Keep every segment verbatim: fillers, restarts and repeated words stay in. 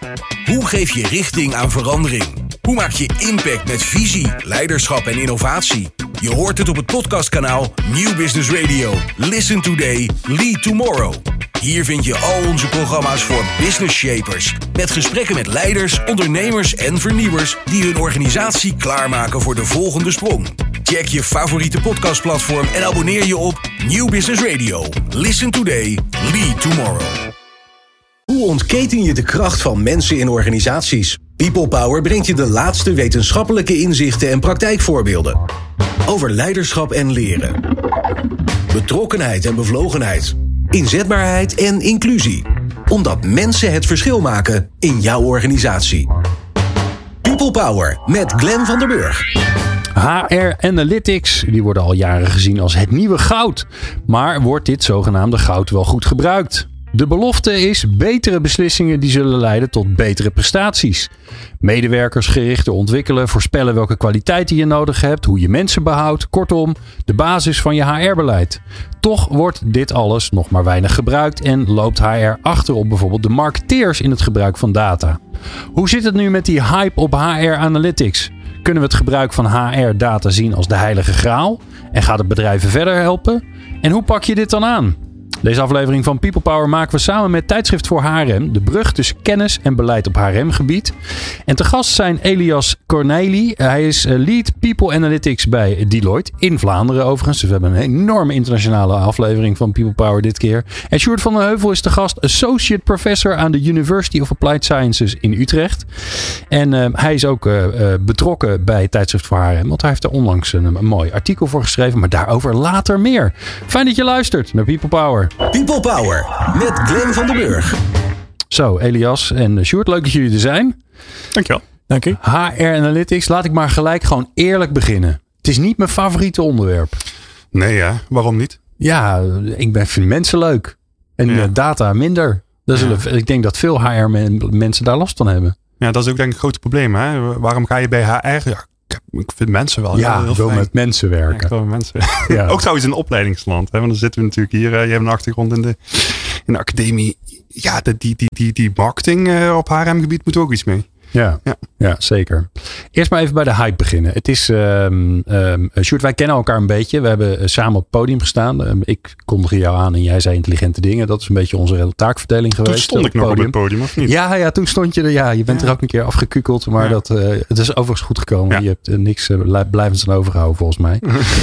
Hoe geef je richting aan verandering? Hoe maak je impact met visie, leiderschap en innovatie? Je hoort het op het podcastkanaal Nieuw Business Radio. Listen today, lead tomorrow. Hier vind je al onze programma's voor business shapers. Met gesprekken met leiders, ondernemers en vernieuwers die hun organisatie klaarmaken voor de volgende sprong. Check je favoriete podcastplatform en abonneer je op Nieuw Business Radio. Listen today, lead tomorrow. Hoe ontketen je de kracht van mensen in organisaties? People Power brengt je de laatste wetenschappelijke inzichten en praktijkvoorbeelden. Over leiderschap en leren. Betrokkenheid en bevlogenheid. Inzetbaarheid en inclusie. Omdat mensen het verschil maken in jouw organisatie. People Power met Glenn van der Burg. H R Analytics, die worden al jaren gezien als het nieuwe goud. Maar wordt dit zogenaamde goud wel goed gebruikt? De belofte is betere beslissingen die zullen leiden tot betere prestaties. Medewerkers gerichter ontwikkelen, voorspellen welke kwaliteiten je nodig hebt, hoe je mensen behoudt. Kortom, de basis van je H R-beleid. Toch wordt dit alles nog maar weinig gebruikt en loopt H R achter op bijvoorbeeld de marketeers in het gebruik van data. Hoe zit het nu met die hype op H R Analytics? Kunnen we het gebruik van H R-data zien als de heilige graal? En gaat het bedrijven verder helpen? En hoe pak je dit dan aan? Deze aflevering van People Power maken we samen met Tijdschrift voor H R M de brug tussen kennis en beleid op H R M-gebied. En te gast zijn Elias Cornely. Hij is Lead People Analytics bij Deloitte. In Vlaanderen overigens. Dus we hebben een enorme internationale aflevering van People Power dit keer. En Sjoerd van den Heuvel is te gast Associate Professor aan de University of Applied Sciences in Utrecht. En uh, hij is ook uh, uh, betrokken bij Tijdschrift voor H R M. Want hij heeft er onlangs een, een mooi artikel voor geschreven. Maar daarover later meer. Fijn dat je luistert naar People Power. People Power met Glenn van der Burg. Zo, Elias en Sjoerd, leuk dat jullie er zijn. Dankjewel. Dank u. H R Analytics, laat ik maar gelijk gewoon eerlijk beginnen. Het is niet mijn favoriete onderwerp. Nee ja, waarom niet? Ja, ik ben, vind mensen leuk. En ja. data minder. Dat zullen, ja. Ik denk dat veel H R-mensen daar last van hebben. Ja, dat is ook denk ik het grote probleem. Hè? Waarom ga je bij H R... Ja, ik vind mensen wel ja, heel ik wil fijn. met mensen werken. Ja, ik wil met mensen. Ja. Ook trouwens in een opleidingsland. Hè? Want dan zitten we natuurlijk hier. Uh, je hebt een achtergrond in de, in de academie. Ja, de, die, die, die, die marketing uh, op H R M-gebied moet ook iets mee. Ja, ja. ja, zeker. Eerst maar even bij de hype beginnen. Het is, um, um, Sjoerd, wij kennen elkaar een beetje. We hebben samen op het podium gestaan. Um, ik kondigde jou aan en jij zei intelligente dingen. Dat is een beetje onze taakverdeling geweest. Toen stond ik nog op het podium, of niet? Ja, ja, toen stond je er. Ja, je bent ja. er ook een keer afgekukeld. Maar ja. dat, uh, het is overigens goed gekomen. Ja. Je hebt uh, niks uh, blijvends aan overgehouden, volgens mij.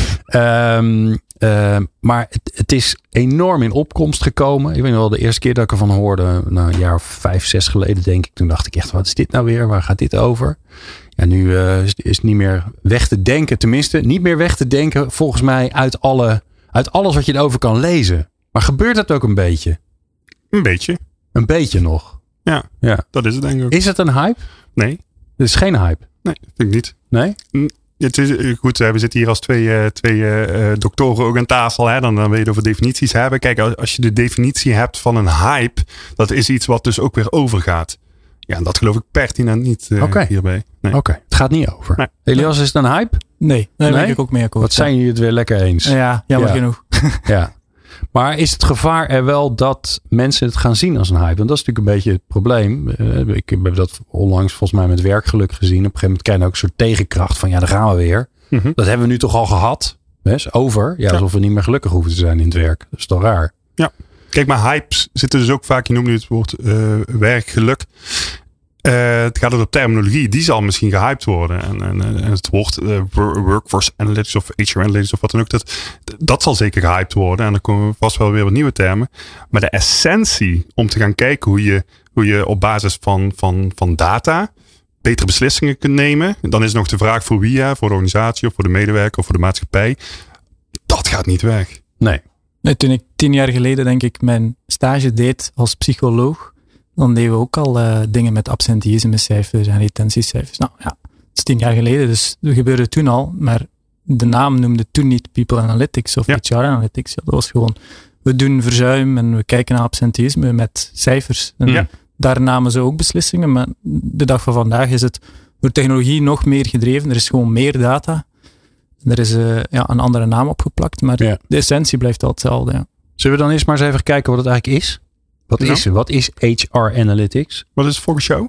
um, Uh, maar het, het is enorm in opkomst gekomen. Ik weet nog wel de eerste keer dat ik ervan hoorde. Nou, een jaar of vijf, zes geleden denk ik. Toen dacht ik echt, wat is dit nou weer? Waar gaat dit over? Ja, nu uh, is, is het niet meer weg te denken. Tenminste, niet meer weg te denken volgens mij uit, alle, uit alles wat je erover kan lezen. Maar gebeurt dat ook een beetje? Een beetje. Een beetje nog? Ja, ja. Dat is het denk ik ook. Is het een hype? Nee. Het is geen hype? Nee, vind ik niet. Nee? N- Het is goed, we zitten hier als twee, uh, twee uh, doktoren ook aan tafel. Hè? Dan, dan wil je het over definities hebben. Kijk, als je de definitie hebt van een hype, dat is iets wat dus ook weer overgaat. Ja, en dat geloof ik pertinent niet uh, okay. hierbij. Nee. Oké, okay. Het gaat niet over. Nee. Elias, is het een hype? Nee, daar nee? ben ik ook mee akkoord. Wat zijn jullie het weer lekker eens? Ja, jammer ja. genoeg. Ja. Maar is het gevaar er wel dat mensen het gaan zien als een hype? Want dat is natuurlijk een beetje het probleem. Uh, ik heb dat onlangs volgens mij met werkgeluk gezien. Op een gegeven moment krijg je ook een soort tegenkracht van ja, daar gaan we weer. Mm-hmm. Dat hebben we nu toch al gehad. Is over. Ja, alsof we niet meer gelukkig hoeven te zijn in het werk. Dat is toch raar? Ja. Kijk, maar hypes zitten dus ook vaak, je noemde het woord uh, werkgeluk. Uh, het gaat ook op terminologie. Die zal misschien gehyped worden. En, en, en het woord uh, workforce analytics of H R analytics of wat dan ook. Dat, dat zal zeker gehyped worden. En dan komen we vast wel weer wat nieuwe termen. Maar de essentie om te gaan kijken hoe je, hoe je op basis van, van, van data betere beslissingen kunt nemen. Dan is nog de vraag voor wie, ja, voor de organisatie of voor de medewerker of voor de maatschappij. Dat gaat niet weg. Nee. nee toen ik tien jaar geleden denk ik mijn stage deed als psycholoog. Dan deden we ook al uh, dingen met absenteïsmecijfers en retentiecijfers. Nou ja, dat is tien jaar geleden, dus dat gebeurde toen al. Maar de naam noemde toen niet People Analytics of ja. H R Analytics. Ja, dat was gewoon, we doen verzuim en we kijken naar absenteïsme met cijfers. En ja. daar namen ze ook beslissingen. Maar de dag van vandaag is het door technologie nog meer gedreven. Er is gewoon meer data. Er is uh, ja, een andere naam opgeplakt. Maar ja. de essentie blijft wel hetzelfde. Ja. Zullen we dan eerst maar eens even kijken wat het eigenlijk is? Wat, Nou? is, wat is H R Analytics? Wat is het volgens jou?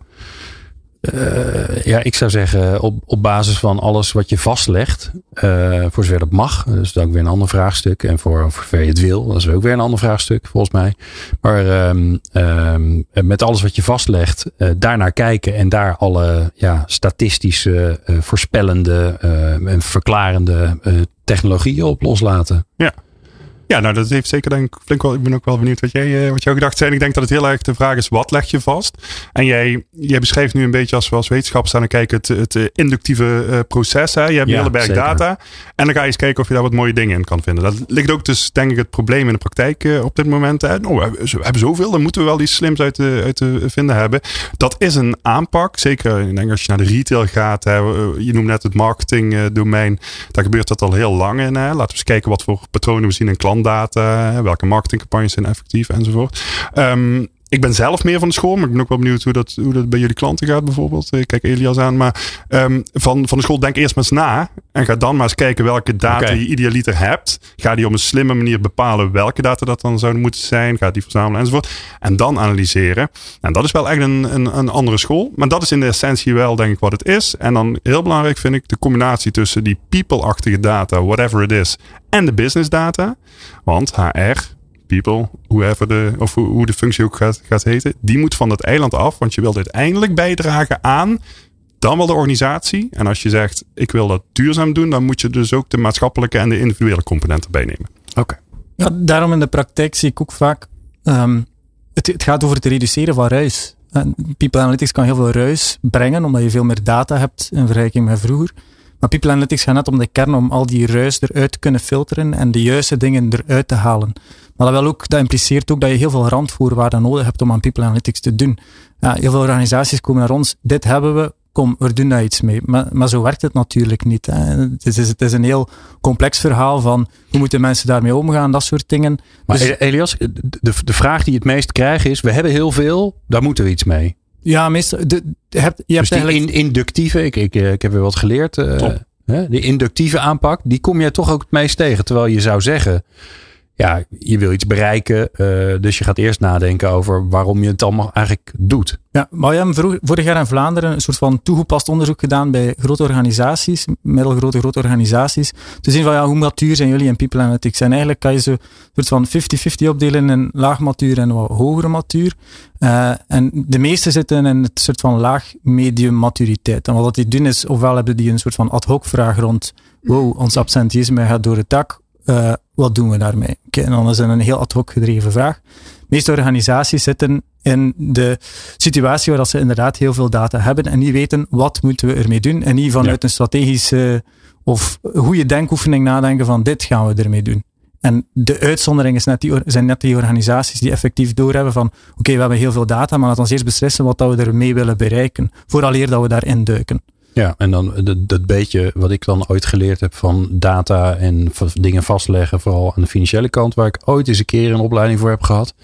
Uh, ja, ik zou zeggen op, op basis van alles wat je vastlegt, uh, voor zover dat mag. Dat is ook weer een ander vraagstuk. En voor, voor zover je het wil, dat is ook weer een ander vraagstuk volgens mij. Maar um, um, met alles wat je vastlegt, uh, daarnaar kijken en daar alle ja, statistische, uh, voorspellende uh, en verklarende uh, technologieën op loslaten. Ja. Ja, nou dat heeft zeker denk ik flink wel. Ik ben ook wel benieuwd wat jij, wat jouw gedachten zijn. Ik denk dat het heel erg de vraag is, wat leg je vast? En jij, jij beschrijft nu een beetje als we als wetenschappers staan en kijken het, het inductieve uh, proces. Hè? Je hebt Ja, een hele berg zeker. data. En dan ga je eens kijken of je daar wat mooie dingen in kan vinden. Dat ligt ook dus denk ik het probleem in de praktijk uh, op dit moment. Hè? Oh, we, hebben, we hebben zoveel, dan moeten we wel iets slims uit te, uit te vinden hebben. Dat is een aanpak. Zeker ik denk als je naar de retail gaat. Hè? Je noemt net het marketing uh, domein. Daar gebeurt dat al heel lang in. Hè? Laten we eens kijken wat voor patronen we zien in klantdata. Welke marketingcampagnes zijn effectief enzovoort. Um, ik ben zelf meer van de school, maar ik ben ook wel benieuwd hoe dat, hoe dat bij jullie klanten gaat bijvoorbeeld. Ik kijk Elias aan, maar um, van, van de school denk eerst maar eens na en ga dan maar eens kijken welke data okay. je idealiter hebt. Ga die op een slimme manier bepalen welke data dat dan zouden moeten zijn. Ga die verzamelen enzovoort. En dan analyseren. En dat is wel echt een, een, een andere school, maar dat is in de essentie wel denk ik wat het is. En dan heel belangrijk vind ik de combinatie tussen die people-achtige data, whatever it is, en de business data. Want H R, people, whoever de, of hoe de functie ook gaat, gaat heten, die moet van dat eiland af. Want je wilt uiteindelijk bijdragen aan dan wel de organisatie. En als je zegt, ik wil dat duurzaam doen, dan moet je dus ook de maatschappelijke en de individuele component erbij nemen. Oké. Okay. Ja, daarom in de praktijk zie ik ook vaak, um, het, het gaat over het reduceren van ruis. People Analytics kan heel veel ruis brengen, omdat je veel meer data hebt in vergelijking met vroeger. Maar People Analytics gaat net om de kern om al die ruis eruit te kunnen filteren en de juiste dingen eruit te halen. Maar dat, wel ook, dat impliceert ook dat je heel veel randvoorwaarden nodig hebt om aan People Analytics te doen. Ja, heel veel organisaties komen naar ons, dit hebben we, kom, we doen daar iets mee. Maar, maar zo werkt het natuurlijk niet. Hè. Het, is, het is een heel complex verhaal van hoe moeten mensen daarmee omgaan, dat soort dingen. Maar dus, Elias, de, de vraag die je het meest krijgt is, we hebben heel veel, daar moeten we iets mee. Ja, meestal. De, je hebt, je dus hebt die in, inductieve, ik, ik, ik heb weer wat geleerd. Uh, hè, de inductieve aanpak, die kom jij toch ook het meest tegen. Terwijl je zou zeggen, ja, je wil iets bereiken. Uh, dus je gaat eerst nadenken over waarom je het allemaal eigenlijk doet. Ja, maar we hebben vroeg, vorig jaar in Vlaanderen een soort van toegepast onderzoek gedaan bij grote organisaties, middelgrote grote organisaties. Te zien van ja, hoe matuur zijn jullie in People Analytics? En eigenlijk kan je ze een soort van vijftig vijftig opdelen in laag matuur en wat hogere matuur. Uh, en de meeste zitten in het soort van laag-medium maturiteit. En wat die doen is, ofwel hebben die een soort van ad hoc vraag rond, wow, ons absenteïsme gaat door het dak. Uh, wat doen we daarmee? Okay, en dan is het een heel ad hoc gedreven vraag. De meeste organisaties zitten in de situatie waar ze inderdaad heel veel data hebben en niet weten wat moeten we ermee doen en niet vanuit ja. een strategische of goede denkoefening nadenken van dit gaan we ermee doen. En de uitzondering is net die, zijn net die organisaties die effectief doorhebben van oké, okay, we hebben heel veel data, maar laten we eerst beslissen wat dat we ermee willen bereiken, vooraleer dat we daarin duiken. Ja, en dan dat, dat beetje wat ik dan ooit geleerd heb van data en v- dingen vastleggen, vooral aan de financiële kant, waar ik ooit eens een keer een opleiding voor heb gehad.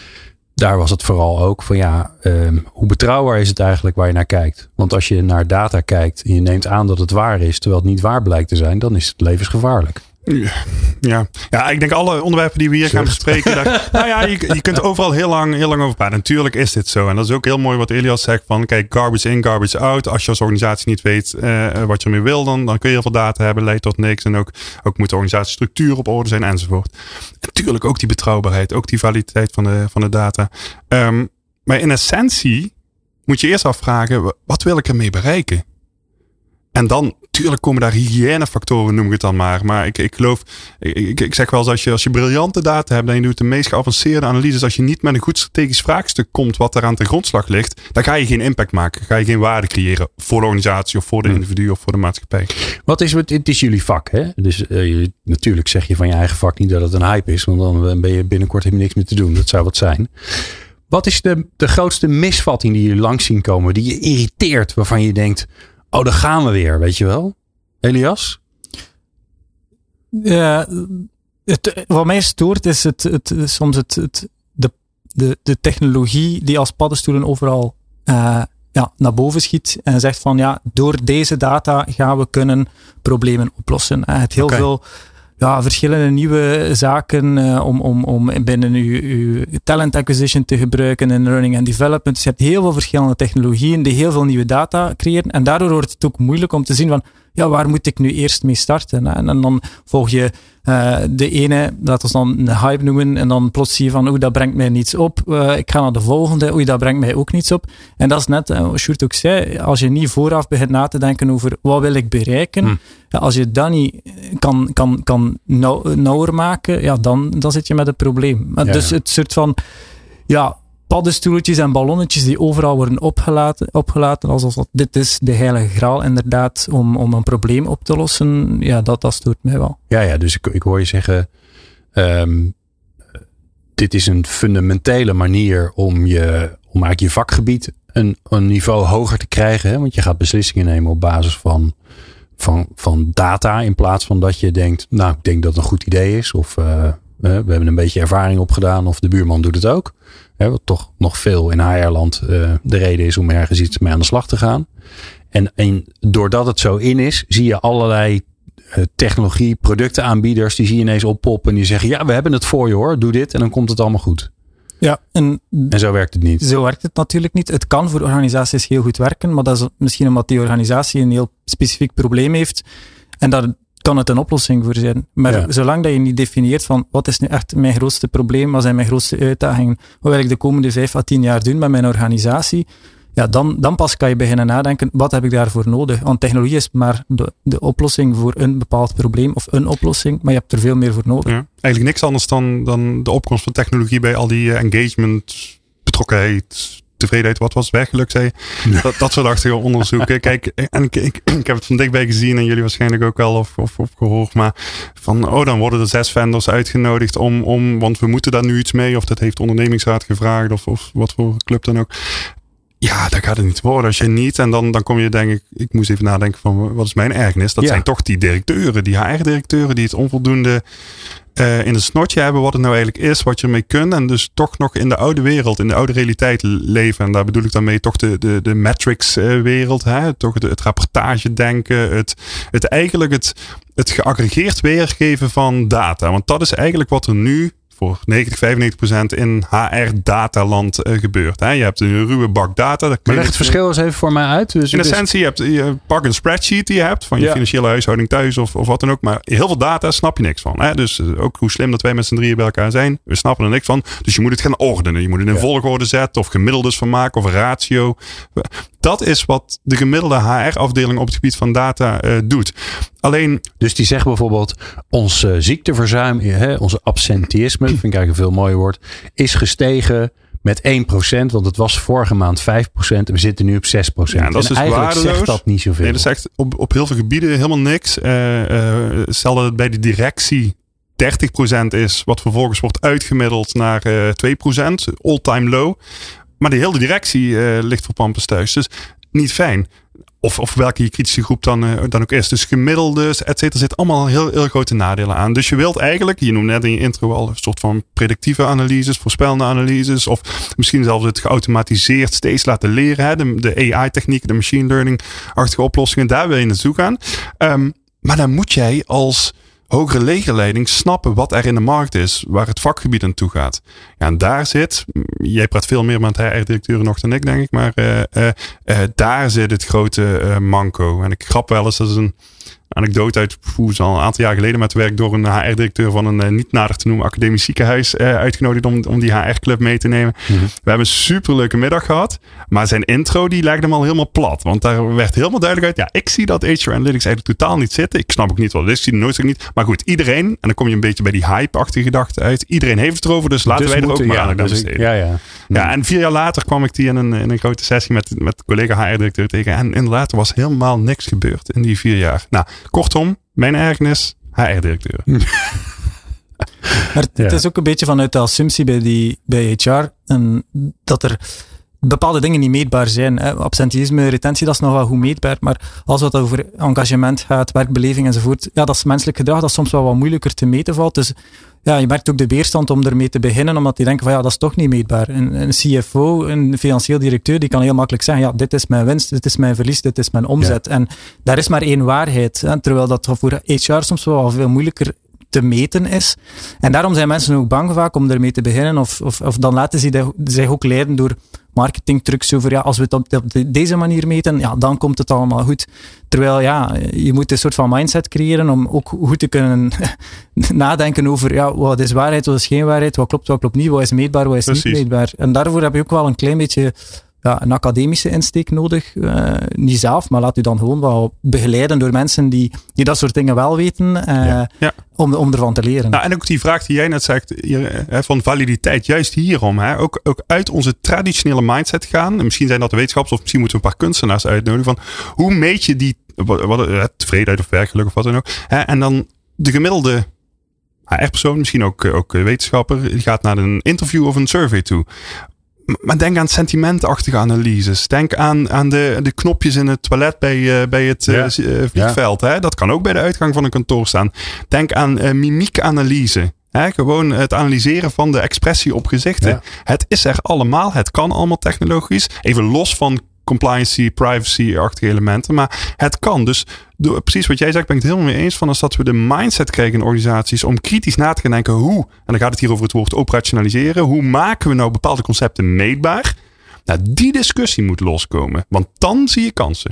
Daar was het vooral ook van ja, um, hoe betrouwbaar is het eigenlijk waar je naar kijkt? Want als je naar data kijkt en je neemt aan dat het waar is, terwijl het niet waar blijkt te zijn, dan is het levensgevaarlijk. Ja. ja, ik denk alle onderwerpen die we hier Zucht. gaan bespreken. Daar, nou ja, je, je kunt overal heel lang, heel lang over praten. Natuurlijk is dit zo. En dat is ook heel mooi wat Elias zegt van kijk, garbage in, garbage out. Als je als organisatie niet weet uh, wat je ermee wil, dan, dan kun je heel veel data hebben, leidt tot niks. En ook, ook moet de organisatiestructuur op orde zijn enzovoort. En natuurlijk ook die betrouwbaarheid, ook die validiteit van de, van de data. Um, maar in essentie moet je eerst afvragen, wat wil ik ermee bereiken? En dan, tuurlijk komen daar hygiënefactoren, noem ik het dan maar. Maar ik, ik geloof, ik, ik zeg wel eens, als je, als je briljante data hebt en je doet de meest geavanceerde analyses, als je niet met een goed strategisch vraagstuk komt wat daar aan ten grondslag ligt, dan ga je geen impact maken. Ga je geen waarde creëren voor de organisatie of voor de individu of voor de maatschappij. Wat is het? Het is jullie vak, hè? Dus uh, natuurlijk zeg je van je eigen vak niet dat het een hype is, want dan ben je binnenkort heb je niks meer te doen. Dat zou wat zijn. Wat is de, de grootste misvatting die jullie langs zien komen, die je irriteert, waarvan je denkt, oh, daar gaan we weer, weet je wel? Elias? Ja, het, wat mij stoort is het, het, soms het, het, de, de, de technologie die als paddenstoelen overal uh, ja, naar boven schiet en zegt van ja, door deze data gaan we kunnen problemen oplossen. Uh, het heel okay. veel ja, verschillende nieuwe zaken uh, om, om, om binnen uw, uw talent acquisition te gebruiken en learning and development. Dus je hebt heel veel verschillende technologieën die heel veel nieuwe data creëren. En daardoor wordt het ook moeilijk om te zien van, ja, waar moet ik nu eerst mee starten? Hè? En, en dan volg je uh, de ene, laten we dan een hype noemen, en dan plots zie je van, oei, dat brengt mij niets op. Uh, ik ga naar de volgende, oei, dat brengt mij ook niets op. En dat is net, uh, wat Sjoerd ook zei, als je niet vooraf begint na te denken over, wat wil ik bereiken? Hmm. Ja, als je dat niet kan, kan, kan nauw, nauwer maken, ja, dan, dan zit je met een probleem. Ja. Dus het soort van, ja, paddenstoeltjes en ballonnetjes die overal worden opgelaten, opgelaten alsof dat, dit is de heilige graal inderdaad om, om een probleem op te lossen. Ja, dat, dat stoort mij wel. Ja, ja, dus ik, ik hoor je zeggen, um, dit is een fundamentele manier om je, om eigenlijk je vakgebied een, een niveau hoger te krijgen. Hè? Want je gaat beslissingen nemen op basis van, van, van data in plaats van dat je denkt, nou, ik denk dat het een goed idee is of uh, we hebben een beetje ervaring opgedaan of de buurman doet het ook. Hè, wat toch nog veel in H R-land uh, de reden is om ergens iets mee aan de slag te gaan. En, en doordat het zo in is, zie je allerlei uh, technologie, productenaanbieders, die zie je ineens oppoppen en die zeggen, ja, we hebben het voor je hoor, doe dit en dan komt het allemaal goed. Ja, en, en zo werkt het niet. Zo werkt het natuurlijk niet. Het kan voor organisaties heel goed werken, maar dat is misschien omdat die organisatie een heel specifiek probleem heeft en dat kan het een oplossing voor zijn. Maar ja. zolang dat je niet definieert van wat is nu echt mijn grootste probleem, wat zijn mijn grootste uitdagingen, wat wil ik de komende vijf à tien jaar doen met mijn organisatie, ja, dan, dan pas kan je beginnen nadenken, wat heb ik daarvoor nodig? Want technologie is maar de, de oplossing voor een bepaald probleem of een oplossing, maar je hebt er veel meer voor nodig. Ja, eigenlijk niks anders dan, dan de opkomst van technologie bij al die engagement, betrokkenheid, tevredenheid, wat was het, werkgeluk, zei je? Dat, dat soort achtige onderzoeken. Kijk, en ik, ik, ik heb het van dichtbij gezien en jullie waarschijnlijk ook wel of, of, of gehoord, maar van, oh, dan worden er zes vendors uitgenodigd om, om, want we moeten daar nu iets mee, of dat heeft de ondernemingsraad gevraagd, of, of wat voor club dan ook. Ja, dat gaat het niet worden als je niet. En dan, dan kom je denk ik, ik moest even nadenken van, wat is mijn ergernis? Dat ja. zijn toch die directeuren, die H R-directeuren, die het onvoldoende Uh, in het snotje hebben wat het nou eigenlijk is, wat je ermee kunt. En dus toch nog in de oude wereld, in de oude realiteit leven. En daar bedoel ik dan mee toch de, de, de metrics uh, wereld. Hè? Toch de, het rapportage denken. Het, het eigenlijk het, het geaggregeerd weergeven van data. Want dat is eigenlijk wat er nu voor negentig, vijfennegentig procent in H R-dataland uh, gebeurt. Hè? Je hebt een ruwe bak data. Maar leg het verschil eens even voor mij uit. Dus in essentie, je, hebt, je pak een spreadsheet die je hebt van je ja. financiële huishouding thuis of, of wat dan ook. Maar heel veel data snap je niks van. Hè? Dus ook hoe slim dat wij met z'n drieën bij elkaar zijn. We snappen er niks van. Dus je moet het gaan ordenen. Je moet het in ja. volgorde zetten of gemiddeldes van maken of een ratio. Dat is wat de gemiddelde H R-afdeling op het gebied van data uh, doet. Alleen, dus die zeggen bijvoorbeeld, ons uh, ziekteverzuim, hè, onze absenteïsme, vind ik eigenlijk een veel mooier woord, is gestegen met één procent, want het was vorige maand vijf procent en we zitten nu op zes procent. Ja, dat is en dus eigenlijk waardeloos. Zegt dat niet zoveel. Nee, dat zegt op, op heel veel gebieden helemaal niks. Uh, uh, stel dat het bij de directie dertig procent is, wat vervolgens wordt uitgemiddeld naar uh, twee procent, all-time low. Maar de hele directie uh, ligt voor pampers thuis. Dus niet fijn. Of, of welke je kritische groep dan, uh, dan ook is. Dus gemiddeldes, et cetera, zit allemaal heel, heel grote nadelen aan. Dus je wilt eigenlijk, je noemde net in je intro al een soort van predictieve analyses, voorspellende analyses. Of misschien zelfs het geautomatiseerd steeds laten leren. Hè, de, de A I-technieken, de machine learning-achtige oplossingen. Daar wil je naartoe gaan. Um, maar dan moet jij als hogere legerleiding snappen wat er in de markt is, waar het vakgebied aan toe gaat. Ja, en daar zit, jij praat veel meer met H R-directeuren nog dan ik, denk ik, maar uh, uh, uh, daar zit het grote uh, manco. En ik grap wel eens, dat is een anekdote uit poes, al een aantal jaar geleden met werk door een H R-directeur van een uh, niet nader te noemen academisch ziekenhuis uh, uitgenodigd om, om die H R-club mee te nemen. Mm-hmm. We hebben een superleuke middag gehad, maar zijn intro die legde hem al helemaal plat. Want daar werd helemaal duidelijk uit, ja, ik zie dat H R Analytics eigenlijk totaal niet zitten. Ik snap ook niet wat het is, ik zie het nooit niet. Maar goed, iedereen, en dan kom je een beetje bij die hype-achtige gedachte uit, iedereen heeft het erover, dus laten dus wij er ook maar aan besteden. Ja, ja. Ja, en vier jaar later kwam ik die in een, in een grote sessie met, met collega H R-directeur tegen. En inderdaad, er was helemaal niks gebeurd in die vier jaar. Nou, kortom, mijn ergernis, H R-directeur. Maar het ja. is ook een beetje vanuit de assumptie bij, die, bij H R en dat er bepaalde dingen niet meetbaar zijn. Hè. Absenteïsme, retentie, dat is nog wel goed meetbaar. Maar als het over engagement gaat, werkbeleving enzovoort, ja, dat is menselijk gedrag dat soms wel wat moeilijker te meten valt. Dus ja, je merkt ook de weerstand om ermee te beginnen, omdat die denken van ja, dat is toch niet meetbaar. Een, een C F O, een financieel directeur, die kan heel makkelijk zeggen, ja, dit is mijn winst, dit is mijn verlies, dit is mijn omzet. Ja. En daar is maar één waarheid. Hè. Terwijl dat voor H R soms wel veel moeilijker te meten is. En daarom zijn mensen ook bang vaak om ermee te beginnen. Of, of, of dan laten ze de, zich ook leiden door marketingtrucs over, ja, als we het op, op deze manier meten, ja, dan komt het allemaal goed. Terwijl, ja, je moet een soort van mindset creëren om ook goed te kunnen nadenken over, ja, wat is waarheid, wat is geen waarheid, wat klopt, wat klopt niet, wat is meetbaar, wat is Precies. niet meetbaar. En daarvoor heb je ook wel een klein beetje ja, een academische insteek nodig. Uh, niet zelf, maar laat u dan gewoon wel begeleiden door mensen die, die dat soort dingen wel weten, uh, ja. Ja. Om, om ervan te leren. Nou, en ook die vraag die jij net zegt, hier, van validiteit, juist hierom. Hè, ook, ook uit onze traditionele mindset gaan. En misschien zijn dat de wetenschappers of misschien moeten we een paar kunstenaars uitnodigen. Van hoe meet je die wat, wat, tevredenheid of werkgeluk of wat dan ook. Hè, en dan de gemiddelde H R-persoon, misschien ook, ook wetenschapper, die gaat naar een interview of een survey toe. Maar denk aan sentimentachtige analyses. Denk aan, aan de, de knopjes in het toilet bij, uh, bij het uh, ja. vliegveld. Ja. Hè? Dat kan ook bij de uitgang van een kantoor staan. Denk aan uh, mimiekanalyse. Hè? Gewoon het analyseren van de expressie op gezichten. Ja. Het is er allemaal. Het kan allemaal technologisch. Even los van compliancy, privacy-achtige elementen. Maar het kan. Dus door, precies wat jij zegt, ben ik het helemaal mee eens. Van als dat we de mindset krijgen in organisaties om kritisch na te gaan denken hoe, en dan gaat het hier over het woord operationaliseren. Hoe maken we nou bepaalde concepten meetbaar? Nou, die discussie moet loskomen. Want dan zie je kansen.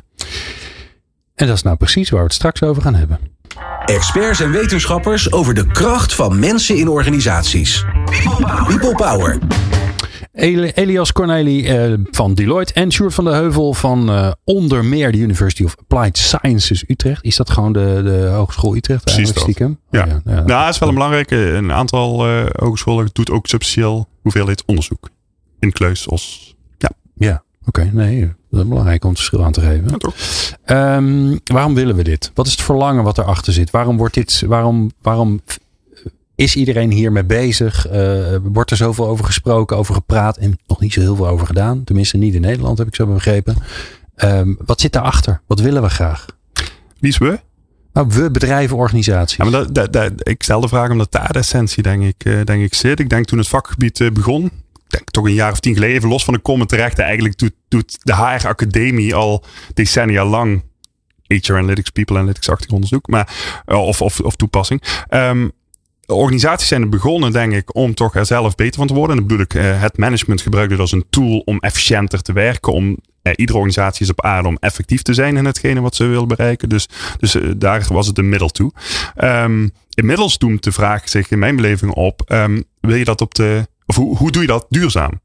En dat is nou precies waar we het straks over gaan hebben. Experts en wetenschappers over de kracht van mensen in organisaties. People Power. Elias Corneli uh, van Deloitte en Sjoerd van de Heuvel van uh, onder meer de University of Applied Sciences Utrecht. Is dat gewoon de, de Hogeschool Utrecht? Precies dat. Stiekem? Ja. Oh, ja, ja, nou, dat is wel een belangrijke. Een aantal uh, hogescholen doet ook substantieel hoeveelheid onderzoek. In Kluis als... Ja, ja oké. Okay, nee, dat is belangrijk om het verschil aan te geven. Ja, toch. Um, waarom willen we dit? Wat is het verlangen wat erachter zit? Waarom wordt dit... Waarom... waarom is iedereen hiermee bezig? Uh, wordt er zoveel over gesproken, over gepraat en nog niet zo heel veel over gedaan? Tenminste niet in Nederland, heb ik zo begrepen. Um, wat zit daarachter? Wat willen we graag? Wie is we? Nou, we, bedrijven, organisaties. Ja, maar dat, dat, dat, ik stel de vraag omdat daar de essentie denk ik, uh, denk ik zit. Ik denk toen het vakgebied uh, begon, ik denk toch een jaar of tien geleden, even los van de comment terecht. Eigenlijk doet, doet de H R-academie al decennia lang H R Analytics, People Analytics-achtig onderzoek. Maar, uh, of, of, of toepassing. Um, Organisaties zijn er begonnen, denk ik, om toch er zelf beter van te worden. En dan bedoel ik, uh, het management gebruikte dat als een tool om efficiënter te werken. Om, uh, iedere organisatie is op aarde om effectief te zijn in hetgene wat ze wil bereiken. Dus, dus uh, daar was het een middel toe. Um, inmiddels doemt de vraag zich in mijn beleving op, um, wil je dat op de, of hoe, hoe doe je dat duurzaam?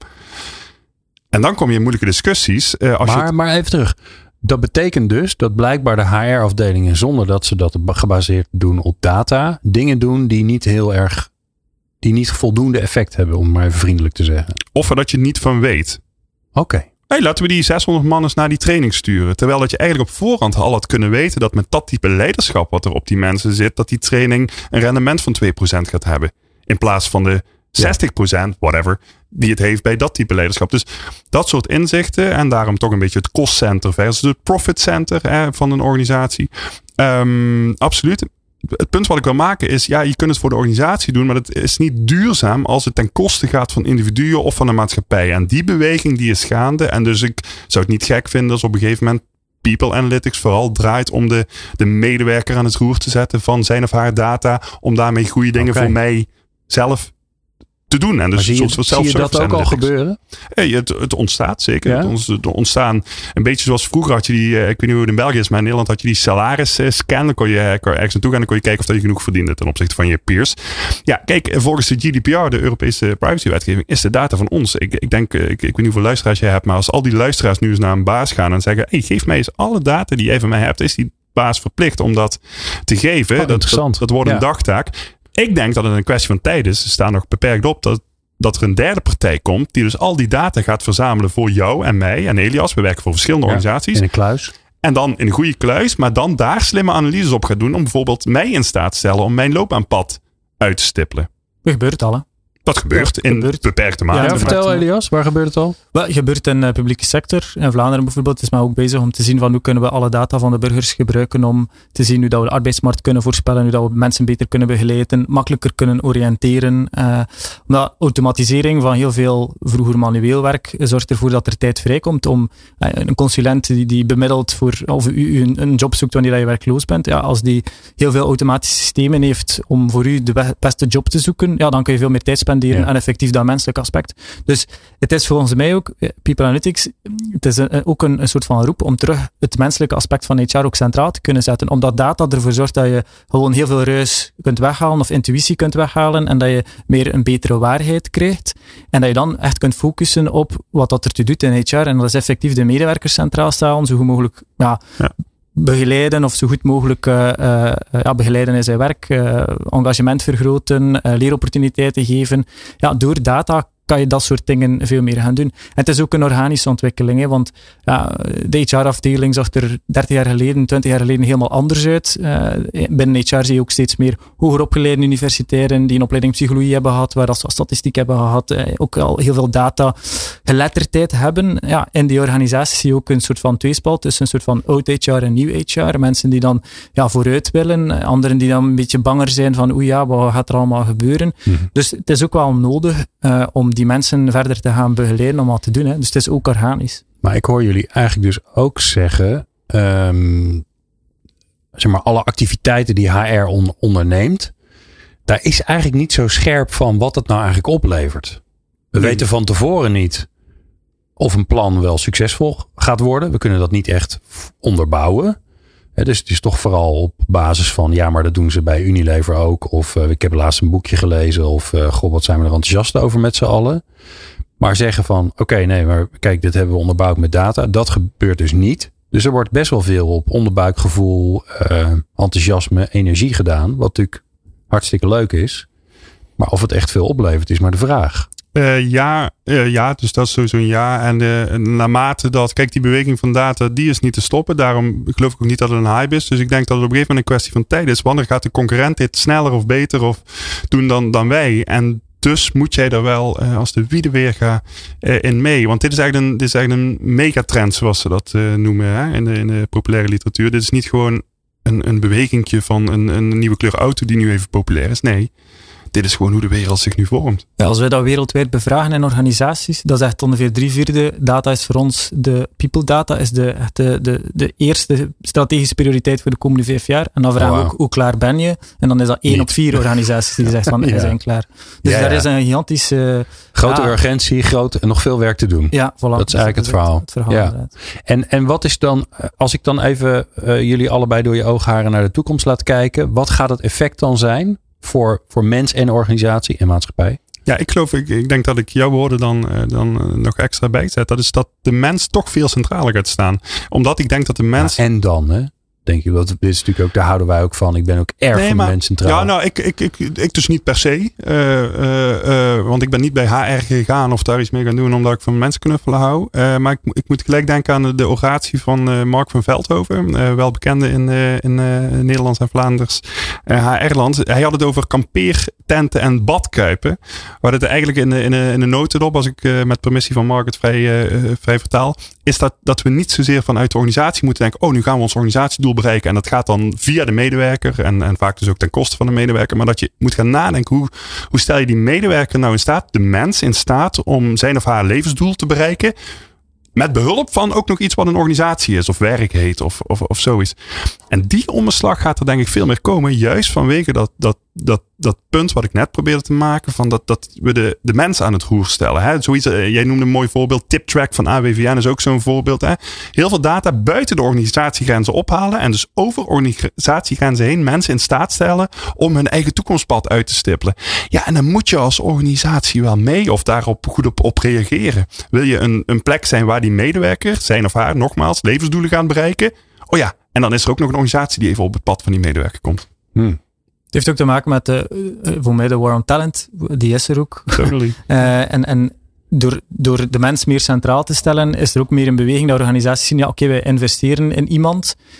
En dan kom je in moeilijke discussies. Uh, als maar, je het... maar even terug. Dat betekent dus dat blijkbaar de H R-afdelingen, zonder dat ze dat gebaseerd doen op data, dingen doen die niet heel erg, die niet voldoende effect hebben, om maar even vriendelijk te zeggen. Of dat je er niet van weet. Oké. Okay. Hey, laten we die zeshonderd man eens naar die training sturen. Terwijl dat je eigenlijk op voorhand al had kunnen weten dat met dat type leiderschap wat er op die mensen zit, dat die training een rendement van twee procent gaat hebben. In plaats van de zestig procent, whatever, die het heeft bij dat type leiderschap. Dus dat soort inzichten en daarom toch een beetje het cost center versus het profit center hè, van een organisatie. Um, absoluut. Het punt wat ik wil maken is, ja, je kunt het voor de organisatie doen, maar het is niet duurzaam als het ten koste gaat van individuen of van de maatschappij. En die beweging die is gaande. En dus ik zou het niet gek vinden als op een gegeven moment People Analytics vooral draait om de, de medewerker aan het roer te zetten van zijn of haar data, om daarmee goede dingen okay. voor mij zelf te doen. En dus zie je, soms zie je dat ook al gebeuren? Hey, het, het ontstaat zeker. Ja? Het, het ontstaan een beetje zoals vroeger had je die, ik weet niet hoe het in België is, maar in Nederland had je die salarisscan. Dan kon je ergens naartoe gaan en dan kon je kijken of dat je genoeg verdiende ten opzichte van je peers. Ja, kijk, volgens de G D P R, de Europese privacywetgeving, is de data van ons. Ik, ik denk, ik, ik weet niet hoeveel luisteraars jij hebt, maar als al die luisteraars nu eens naar een baas gaan en zeggen, hey, geef mij eens alle data die jij van mij hebt, is die baas verplicht om dat te geven. Oh, dat, dat, dat wordt een ja. dagtaak. Ik denk dat het een kwestie van tijd is. Ze staan nog beperkt op dat, dat er een derde partij komt die dus al die data gaat verzamelen voor jou en mij en Elias. We werken voor verschillende ja, organisaties. In een kluis. En dan in een goede kluis, maar dan daar slimme analyses op gaat doen om bijvoorbeeld mij in staat te stellen om mijn loopbaanpad uit te stippelen. Dat gebeurt al, hè? Dat gebeurt in gebeurt. beperkte mate. Ja, Ja, vertel maar- Elias, waar gebeurt het al? Wel, het gebeurt in de publieke sector. In Vlaanderen bijvoorbeeld is men ook bezig om te zien van hoe kunnen we alle data van de burgers gebruiken om te zien hoe dat we de arbeidsmarkt kunnen voorspellen, hoe dat we mensen beter kunnen begeleiden, makkelijker kunnen oriënteren. Uh, omdat automatisering van heel veel vroeger manueel werk zorgt ervoor dat er tijd vrijkomt om uh, een consulent die, die bemiddelt voor, of u, u een, een job zoekt wanneer je werkloos bent. Ja, als die heel veel automatische systemen heeft om voor u de be- beste job te zoeken, ja, dan kun je veel meer tijd spenderen Ja. en effectief dat menselijk aspect. Dus het is volgens mij ook, People Analytics, het is een, ook een, een soort van roep om terug het menselijke aspect van H R ook centraal te kunnen zetten. Omdat data ervoor zorgt dat je gewoon heel veel ruis kunt weghalen of intuïtie kunt weghalen en dat je meer een betere waarheid krijgt. En dat je dan echt kunt focussen op wat dat ertoe doet in H R. En dat is effectief de medewerkers centraal stellen, zo goed mogelijk ja, Ja. begeleiden of zo goed mogelijk uh, uh, ja, begeleiden in zijn werk, uh, engagement vergroten, uh, leeropportuniteiten geven. Ja, door data kan je dat soort dingen veel meer gaan doen. En het is ook een organische ontwikkeling, hè, want ja, de H R-afdeling zag er dertig jaar geleden, twintig jaar geleden helemaal anders uit. Uh, binnen H R zie je ook steeds meer hoger opgeleide universitairen die een opleiding psychologie hebben gehad, waar ze statistiek hebben gehad, uh, ook al heel veel data geletterdheid hebben. Ja, in die organisatie zie je ook een soort van tweespalt tussen een soort van oud H R en nieuw H R. Mensen die dan ja, vooruit willen, anderen die dan een beetje banger zijn van oeh ja, wat gaat er allemaal gebeuren? Mm-hmm. Dus het is ook wel nodig uh, om die mensen verder te gaan begeleiden om wat te doen. Hè. Dus het is ook organisch. Maar ik hoor jullie eigenlijk dus ook zeggen, um, zeg maar alle activiteiten die H R on- onderneemt, daar is eigenlijk niet zo scherp van wat het nou eigenlijk oplevert. We nee. weten van tevoren niet of een plan wel succesvol gaat worden. We kunnen dat niet echt onderbouwen. He, dus het is toch vooral op basis van, ja, maar dat doen ze bij Unilever ook. Of uh, ik heb laatst een boekje gelezen. Of, uh, goh, wat zijn we er enthousiast over met z'n allen. Maar zeggen van, oké, okay, nee, maar kijk, dit hebben we onderbouwd met data. Dat gebeurt dus niet. Dus er wordt best wel veel op onderbuikgevoel, uh, enthousiasme, energie gedaan. Wat natuurlijk hartstikke leuk is. Maar of het echt veel oplevert, is maar de vraag. Uh, ja, uh, ja, dus dat is sowieso een ja. En uh, naarmate dat, kijk, die beweging van data, die is niet te stoppen. Daarom geloof ik ook niet dat het een hype is. Dus ik denk dat het op een gegeven moment een kwestie van tijd is. Wanneer gaat de concurrent dit sneller of beter of doen dan, dan wij? En dus moet jij er wel uh, als de wiedeweerga uh, in mee. Want dit is eigenlijk een, dit is eigenlijk een megatrend, zoals ze dat uh, noemen hè, in, de, in de populaire literatuur. Dit is niet gewoon een, een bewegingje van een, een nieuwe kleur auto die nu even populair is. Nee. Dit is gewoon hoe de wereld zich nu vormt. Ja, als wij dat wereldwijd bevragen in organisaties, dat is echt ongeveer drie vierde. Data is voor ons, de people data is de, echt de, de, de eerste strategische prioriteit voor de komende vijf jaar. En dan vragen we oh, wow. ook, hoe klaar ben je? En dan is dat één Niet. op vier organisaties die zegt van, ja. we zijn klaar. Dus ja, daar ja. is een gigantische... Grote ja, urgentie, groot en nog veel werk te doen. Ja, voilà. Dat is eigenlijk het verhaal. Het verhaal ja. en, en wat is dan, als ik dan even uh, jullie allebei door je oogharen naar de toekomst laat kijken, wat gaat het effect dan zijn voor, voor mens en organisatie en maatschappij? Ja, ik geloof, ik, ik denk dat ik jouw woorden dan, uh, dan uh, nog extra bijzet. Dat is dat de mens toch veel centraler gaat staan. Omdat ik denk dat de mens... Ja, en dan, hè? Denk je, dat dit is natuurlijk ook, daar houden wij ook van. Ik ben ook erg nee, van maar, de mens centraal. Ja, nou, ik, ik, ik, ik dus niet per se. Uh, uh, uh, want ik ben niet bij H R gegaan of daar iets mee gaan doen omdat ik van mensenknuffelen hou. Uh, maar ik, ik moet gelijk denken aan de oratie van uh, Mark van Veldhoven. Uh, wel bekende in, uh, in uh, Nederlands en Vlaanders uh, H R-land. Hij had het over kampeertenten en badkuipen. Waar het eigenlijk in de, in de, in de notendop, als ik uh, met permissie van Mark het vrij, uh, vrij vertaal, is dat, dat we niet zozeer vanuit de organisatie moeten denken, oh, nu gaan we ons organisatiedoel bereiken. En dat gaat dan via de medewerker en, en vaak dus ook ten koste van de medewerker. Maar dat je moet gaan nadenken, hoe, hoe stel je die medewerker nou in staat, de mens in staat om zijn of haar levensdoel te bereiken. Met behulp van ook nog iets wat een organisatie is of werk heet of, of, of zoiets. En die omslag gaat er denk ik veel meer komen. Juist vanwege dat, dat, dat, dat punt wat ik net probeerde te maken. Van dat, dat we de, de mensen aan het roer stellen. Hè? Zoiets, jij noemde een mooi voorbeeld. TipTrack van A W V N is ook zo'n voorbeeld. Hè? Heel veel data buiten de organisatiegrenzen ophalen. En dus over organisatiegrenzen heen mensen in staat stellen om hun eigen toekomstpad uit te stippelen. Ja, en dan moet je als organisatie wel mee of daarop goed op, op reageren. Wil je een, een plek zijn waar die medewerker, zijn of haar, nogmaals, levensdoelen gaan bereiken? Oh ja, en dan is er ook nog een organisatie die even op het pad van die medewerker komt. Hmm. Het heeft ook te maken met de, uh, voor mij de war on talent, die is er ook. Totally. uh, en, en door, door de mens meer centraal te stellen, is er ook meer een beweging dat organisaties zien, ja oké, okay, wij investeren in iemand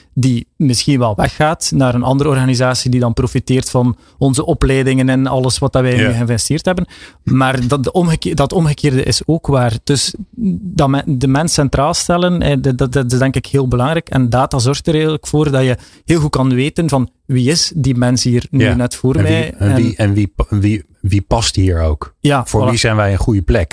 die misschien wel weggaat naar een andere organisatie die dan profiteert van onze opleidingen en alles wat dat wij Ja. in geïnvesteerd hebben. Maar dat, de omgekeerde, dat omgekeerde is ook waar. Dus dat men, de mens centraal stellen, eh, dat, dat, dat is denk ik heel belangrijk. En data zorgt er eigenlijk voor dat je heel goed kan weten van wie is die mens hier nu Ja. net voor En wie, mij. en wie, en wie, wie, wie past hier ook? ja, Voor voilà. wie zijn wij een goede plek?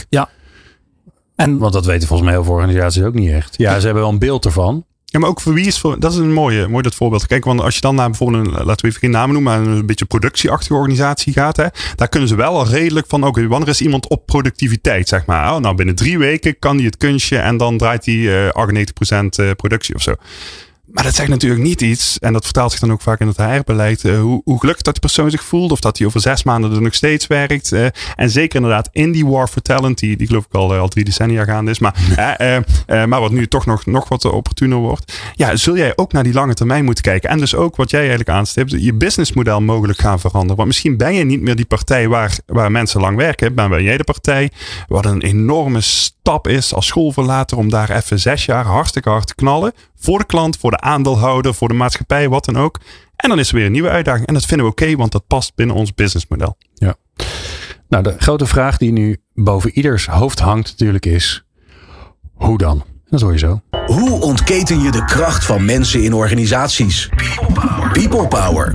En Want dat weten volgens mij heel veel organisaties ook niet echt. Ja, ze hebben wel een beeld ervan. Ja, maar ook voor wie is voor, dat is een mooie, mooi dat voorbeeld. Kijk, want als je dan naar bijvoorbeeld een, laten we even geen namen noemen, maar een beetje productieachtige organisatie gaat, hè, daar kunnen ze wel al redelijk van, oké, wanneer is iemand op productiviteit, zeg maar. Oh, nou, binnen drie weken kan hij het kunstje en dan draait hij uh, achtennegentig procent productie of zo. Maar dat zegt natuurlijk niet iets, en dat vertaalt zich dan ook vaak in het H R-beleid, uh, hoe, hoe gelukkig dat die persoon zich voelt, of dat hij over zes maanden er nog steeds werkt. Uh, en zeker inderdaad in die war for talent, die, die geloof ik al, uh, al drie decennia gaande is, maar, uh, uh, uh, maar wat nu toch nog, nog wat opportuner wordt. Ja, zul jij ook naar die lange termijn moeten kijken. En dus ook wat jij eigenlijk aanstipt, je businessmodel mogelijk gaan veranderen. Want misschien ben je niet meer die partij waar, waar mensen lang werken, maar ben jij de partij wat een enorme stap is als schoolverlater om daar even zes jaar hartstikke hard te knallen. Voor de klant, voor de aandeelhouder, voor de maatschappij, wat dan ook. En dan is er weer een nieuwe uitdaging. En dat vinden we oké, okay, want dat past binnen ons businessmodel. Ja. Nou, de grote vraag die nu boven ieders hoofd hangt natuurlijk is, hoe dan? Dat hoor je zo. Hoe ontketen je de kracht van mensen in organisaties? People Power. People Power.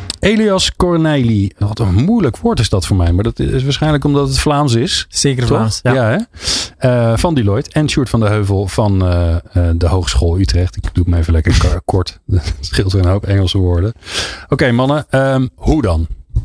Elias Corneili. Wat een moeilijk woord is dat voor mij. Maar dat is waarschijnlijk omdat het Vlaams is. zeker Toch? Vlaams. Ja. Ja, hè? Uh, van Deloitte. En Sjoerd van de Heuvel van uh, uh, de Hogeschool Utrecht. Ik doe het me even lekker kort. Het scheelt weer een hoop Engelse woorden. Oké, okay, mannen. Um, hoe dan?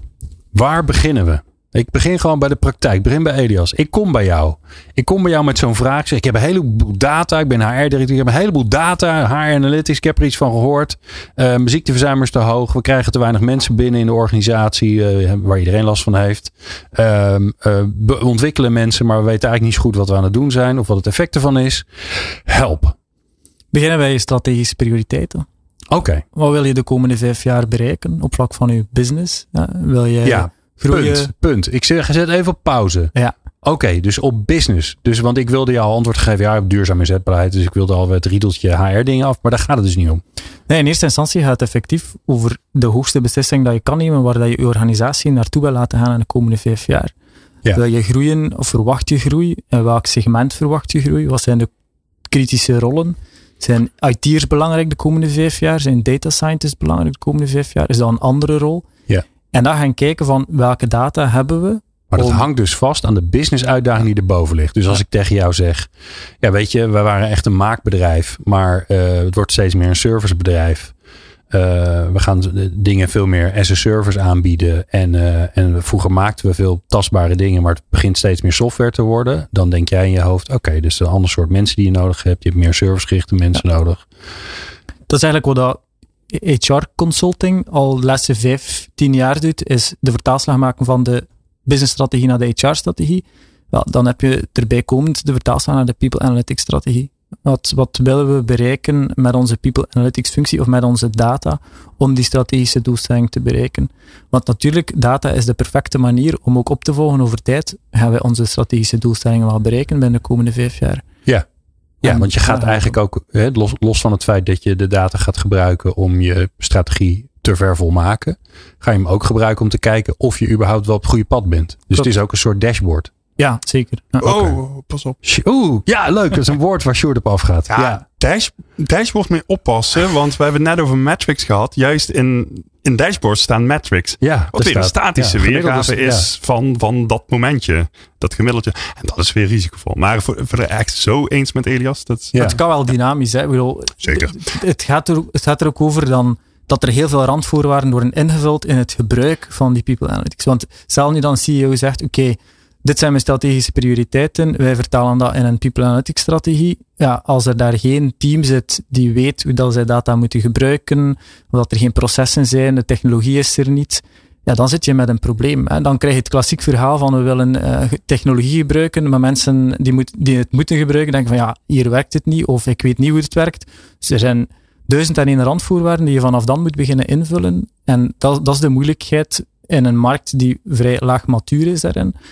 Waar beginnen we? Ik begin gewoon bij de praktijk. Ik begin bij Elias. Ik kom bij jou. Ik kom bij jou met zo'n vraag. Ik zeg, ik heb een heleboel data. Ik ben H R-directeur. Ik heb een heleboel data. H R-analytics. Ik heb er iets van gehoord. Uh, mijn ziekteverzuim is te hoog. We krijgen te weinig mensen binnen in de organisatie. Uh, waar iedereen last van heeft. Uh, uh, we ontwikkelen mensen. Maar we weten eigenlijk niet zo goed wat we aan het doen zijn. Of wat het effect ervan is. Help. Beginnen bij je strategische prioriteiten. Oké. Okay. Wat wil je de komende vijf jaar bereiken op vlak van je business? Ja, wil je... Ja. Groeien. Punt, punt. Ik zeg, zet even op pauze. Ja. Oké, okay, dus op business. Dus, want ik wilde jou al antwoord geven. Ja, op duurzaam inzetbaarheid. Dus ik wilde al het riedeltje H R dingen af. Maar daar gaat het dus niet om. Nee, in eerste instantie gaat het effectief over de hoogste beslissing dat je kan nemen. Waar dat je je organisatie naartoe wil laten gaan in de komende vijf jaar. Ja. Wil je groeien of verwacht je groei? In welk segment verwacht je groei? Wat zijn de kritische rollen? Zijn I T'ers belangrijk de komende vijf jaar? Zijn data scientists belangrijk de komende vijf jaar? Is dat een andere rol? Ja. En dan gaan kijken van welke data hebben we. Maar dat om... hangt dus vast aan de business uitdaging die erboven ligt. Dus als ik tegen jou zeg, ja weet je, we waren echt een maakbedrijf. Maar uh, het wordt steeds meer een servicebedrijf. Uh, we gaan dingen veel meer as a service aanbieden. En, uh, en vroeger maakten we veel tastbare dingen. Maar het begint steeds meer software te worden. Dan denk jij in je hoofd, oké, okay, dus een ander soort mensen die je nodig hebt. Je hebt meer servicegerichte mensen ja. nodig. Dat is eigenlijk wat dat H R consulting al de laatste vijf, tien jaar doet, is de vertaalslag maken van de businessstrategie naar de H R-strategie. Wel, dan heb je erbij komend de vertaalslag naar de people analytics strategie. Wat, wat willen we bereiken met onze people analytics functie of met onze data om die strategische doelstelling te bereiken? Want natuurlijk, data is de perfecte manier om ook op te volgen over tijd. Gaan wij onze strategische doelstellingen wel bereiken binnen de komende vijf jaar? Ja. Ja, want je gaat eigenlijk ook, hè, los, los van het feit dat je de data gaat gebruiken om je strategie te vervolmaken, ga je hem ook gebruiken om te kijken of je überhaupt wel op het goede pad bent. Dus Klopt. Het is ook een soort dashboard. Ja, zeker. Ja. Oh, okay. Pas op. Oeh, ja, leuk. Dat is een woord waar Sjoerd op afgaat. Ja, ja. Dash, dashboard mee oppassen, want we hebben het net over metrics gehad. Juist in, in dashboards staan metrics. Ja, wat weer een statische ja, weergave is ja. van, van dat momentje. Dat gemiddeltje. En dat is weer risicovol. Maar voor, voor echt zo eens met Elias. Dat, ja. Het kan wel dynamisch zijn. Bedoel, Zeker. Het, het, gaat er, het gaat er ook over dan dat er heel veel randvoorwaarden worden ingevuld in het gebruik van die people analytics. Want stel nu dan een C E O zegt, oké, okay, dit zijn mijn strategische prioriteiten. Wij vertalen dat in een people analytics strategie. Ja, als er daar geen team zit die weet hoe dat zij data moeten gebruiken, omdat er geen processen zijn, de technologie is er niet, ja, dan zit je met een probleem. Hè. Dan krijg je het klassiek verhaal van we willen uh, technologie gebruiken, maar mensen die, moet, die het moeten gebruiken denken van ja, hier werkt het niet of ik weet niet hoe het werkt. Dus er zijn duizend en één randvoorwaarden die je vanaf dan moet beginnen invullen. En dat, dat is de moeilijkheid in een markt die vrij laag matuur is daarin.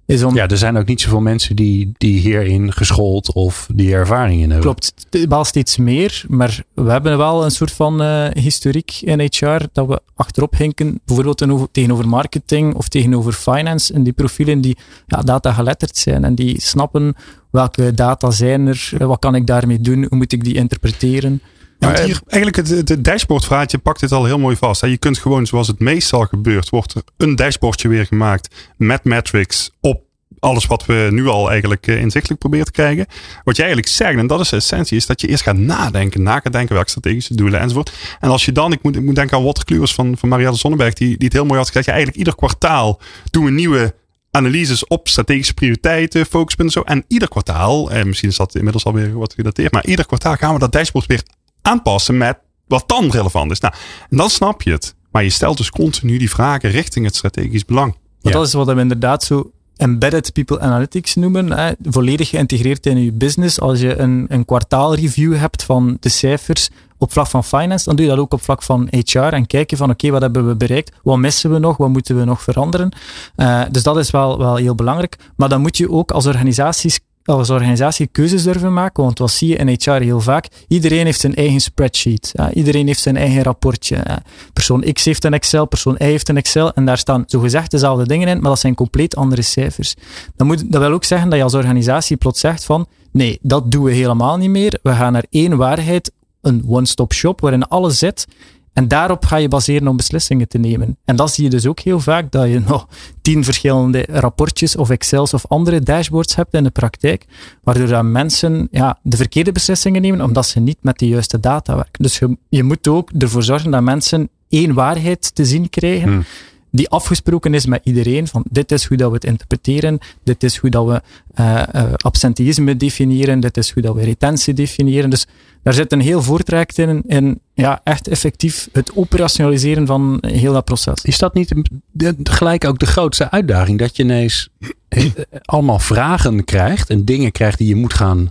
is om... Ja, er zijn ook niet zoveel mensen die, die hierin geschoold of die ervaring in hebben. Klopt, wel steeds meer, maar we hebben wel een soort van uh, historiek in H R dat we achterop hinken, bijvoorbeeld tegenover marketing of tegenover finance en die profielen die ja, data geletterd zijn en die snappen welke data zijn er, wat kan ik daarmee doen, hoe moet ik die interpreteren. Ja, want hier, eigenlijk het, het dashboardverhaaltje pakt dit al heel mooi vast. Je kunt gewoon, zoals het meestal gebeurt, wordt er een dashboardje weer gemaakt met metrics op alles wat we nu al eigenlijk inzichtelijk proberen te krijgen. Wat je eigenlijk zegt, en dat is de essentie, is dat je eerst gaat nadenken, na gaat denken welke strategische doelen enzovoort. En als je dan, ik moet, ik moet denken aan Walter Kluwers van, van Marielle Zonneberg, die, die het heel mooi had gezegd, ja, eigenlijk ieder kwartaal doen we nieuwe analyses op strategische prioriteiten, focuspunten en zo. En ieder kwartaal, en misschien is dat inmiddels alweer wat gedateerd, maar ieder kwartaal gaan we dat dashboard weer aanpassen met wat dan relevant is. Nou, en dan snap je het. Maar je stelt dus continu die vragen richting het strategisch belang. Ja. Dat is wat we inderdaad zo embedded people analytics noemen. Hè. Volledig geïntegreerd in je business. Als je een, een kwartaalreview hebt van de cijfers op vlak van finance, dan doe je dat ook op vlak van H R en kijk je van oké, okay, wat hebben we bereikt? Wat missen we nog? Wat moeten we nog veranderen? Uh, dus dat is wel, wel heel belangrijk. Maar dan moet je ook als organisaties als organisatie keuzes durven maken, want wat zie je in H R heel vaak? Iedereen heeft zijn eigen spreadsheet. Ja, iedereen heeft zijn eigen rapportje. Ja. Persoon X heeft een Excel, persoon Y heeft een Excel en daar staan zogezegd dezelfde dingen in, maar dat zijn compleet andere cijfers. Dat, moet, dat wil ook zeggen dat je als organisatie plots zegt van nee, dat doen we helemaal niet meer. We gaan naar één waarheid, een one-stop shop waarin alles zit. En daarop ga je baseren om beslissingen te nemen. En dat zie je dus ook heel vaak, dat je nog tien verschillende rapportjes of Excels of andere dashboards hebt in de praktijk, waardoor dat mensen ja, de verkeerde beslissingen nemen, omdat ze niet met de juiste data werken. Dus je, je moet ook ervoor zorgen dat mensen één waarheid te zien krijgen, hmm. die afgesproken is met iedereen, van dit is hoe dat we het interpreteren, dit is hoe dat we uh, uh, absenteïsme definiëren, dit is hoe dat we retentie definiëren. Dus daar zit een heel voortraject in, in ja, echt effectief het operationaliseren van heel dat proces. Is dat niet gelijk ook de grootste uitdaging? Dat je ineens allemaal vragen krijgt en dingen krijgt die je moet gaan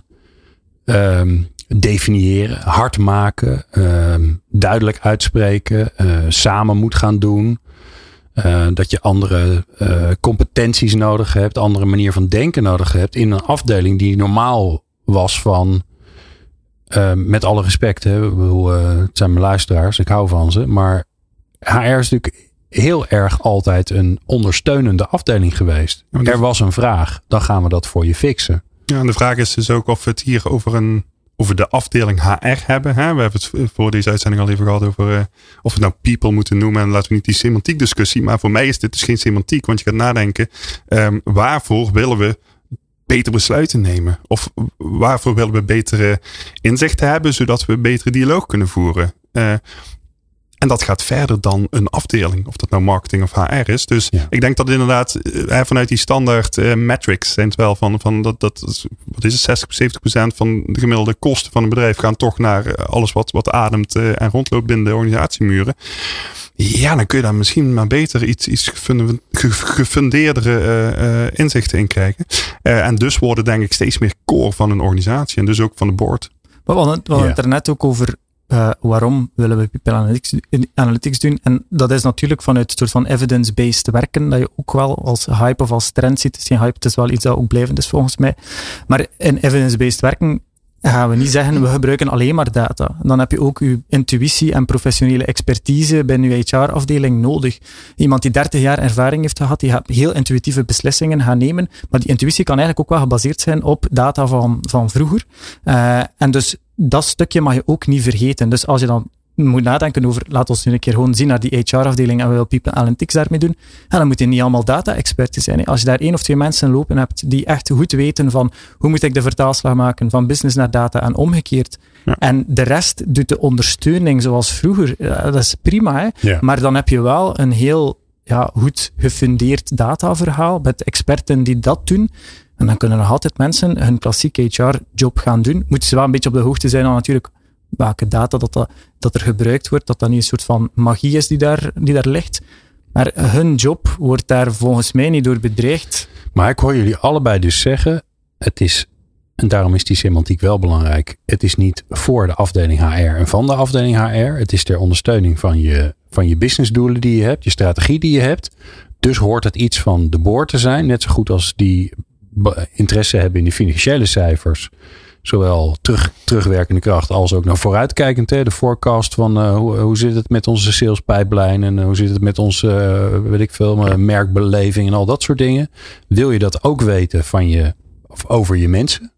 um, definiëren, hard maken, um, duidelijk uitspreken, uh, samen moet gaan doen. Uh, dat je andere uh, competenties nodig hebt, andere manier van denken nodig hebt in een afdeling die normaal was van Uh, met alle respect, hè, bedoel, uh, het zijn mijn luisteraars, ik hou van ze. Maar H R is natuurlijk heel erg altijd een ondersteunende afdeling geweest. Ja, er was een vraag, dan gaan we dat voor je fixen. Ja, en de vraag is dus ook of we het hier over, een, over de afdeling H R hebben. Hè? We hebben het voor deze uitzending al even gehad over uh, of we het nou people moeten noemen. En laten we niet die semantiek discussie. Maar voor mij is dit dus geen semantiek, want je gaat nadenken, um, waarvoor willen we beter besluiten nemen? Of waarvoor willen we betere inzichten hebben, zodat we betere dialoog kunnen voeren? Uh, en dat gaat verder dan een afdeling, of dat nou marketing of H R is. Dus ja. Ik denk dat inderdaad uh, vanuit die standaard uh, metrics zijn het wel van, van dat, dat wat is het, zestig, zeventig procent van de gemiddelde kosten van een bedrijf gaan toch naar uh, alles wat, wat ademt uh, en rondloopt binnen de organisatiemuren. Ja, dan kun je daar misschien maar beter iets, iets gefundeerdere uh, uh, inzichten in krijgen. Uh, en dus worden denk ik steeds meer core van een organisatie en dus ook van de board. We hadden het, we hadden het er net ook over uh, waarom willen we people analytics, analytics doen. En dat is natuurlijk vanuit een soort van evidence-based werken, dat je ook wel als hype of als trend ziet. Het is geen hype, het is wel iets dat ook blijvend is volgens mij. Maar in evidence-based werken gaan we niet zeggen, we gebruiken alleen maar data. Dan heb je ook je intuïtie en professionele expertise binnen je H R-afdeling nodig. Iemand die dertig jaar ervaring heeft gehad, die gaat heel intuïtieve beslissingen gaan nemen, maar die intuïtie kan eigenlijk ook wel gebaseerd zijn op data van, van vroeger. Uh, en dus dat stukje mag je ook niet vergeten. Dus als je dan moet nadenken over, laat ons nu een keer gewoon zien naar die H R-afdeling en we willen people analytics daarmee doen, en dan moet je niet allemaal data-experten zijn. Als je daar één of twee mensen lopen hebt die echt goed weten van hoe moet ik de vertaalslag maken van business naar data en omgekeerd. Ja. En de rest doet de ondersteuning zoals vroeger. Ja, dat is prima, hè? Ja. Maar dan heb je wel een heel ja, goed gefundeerd dataverhaal met experten die dat doen. En dan kunnen nog altijd mensen hun klassieke H R-job gaan doen. Moeten ze wel een beetje op de hoogte zijn dan natuurlijk welke data dat, dat, dat er gebruikt wordt, dat dat niet een soort van magie is die daar, die daar ligt. Maar hun job wordt daar volgens mij niet door bedreigd. Maar ik hoor jullie allebei dus zeggen, het is, en daarom is die semantiek wel belangrijk, het is niet voor de afdeling H R en van de afdeling H R, het is ter ondersteuning van je, van je businessdoelen die je hebt, je strategie die je hebt. dus hoort het iets van de board te zijn. Net zo goed als die interesse hebben in de financiële cijfers. Zowel terug, terugwerkende kracht als ook naar vooruitkijkend. Hè? De forecast van uh, hoe, hoe zit het met onze sales pipeline. En uh, hoe zit het met onze uh, weet ik veel, uh, merkbeleving en al dat soort dingen. Wil je dat ook weten van je, of over je mensen?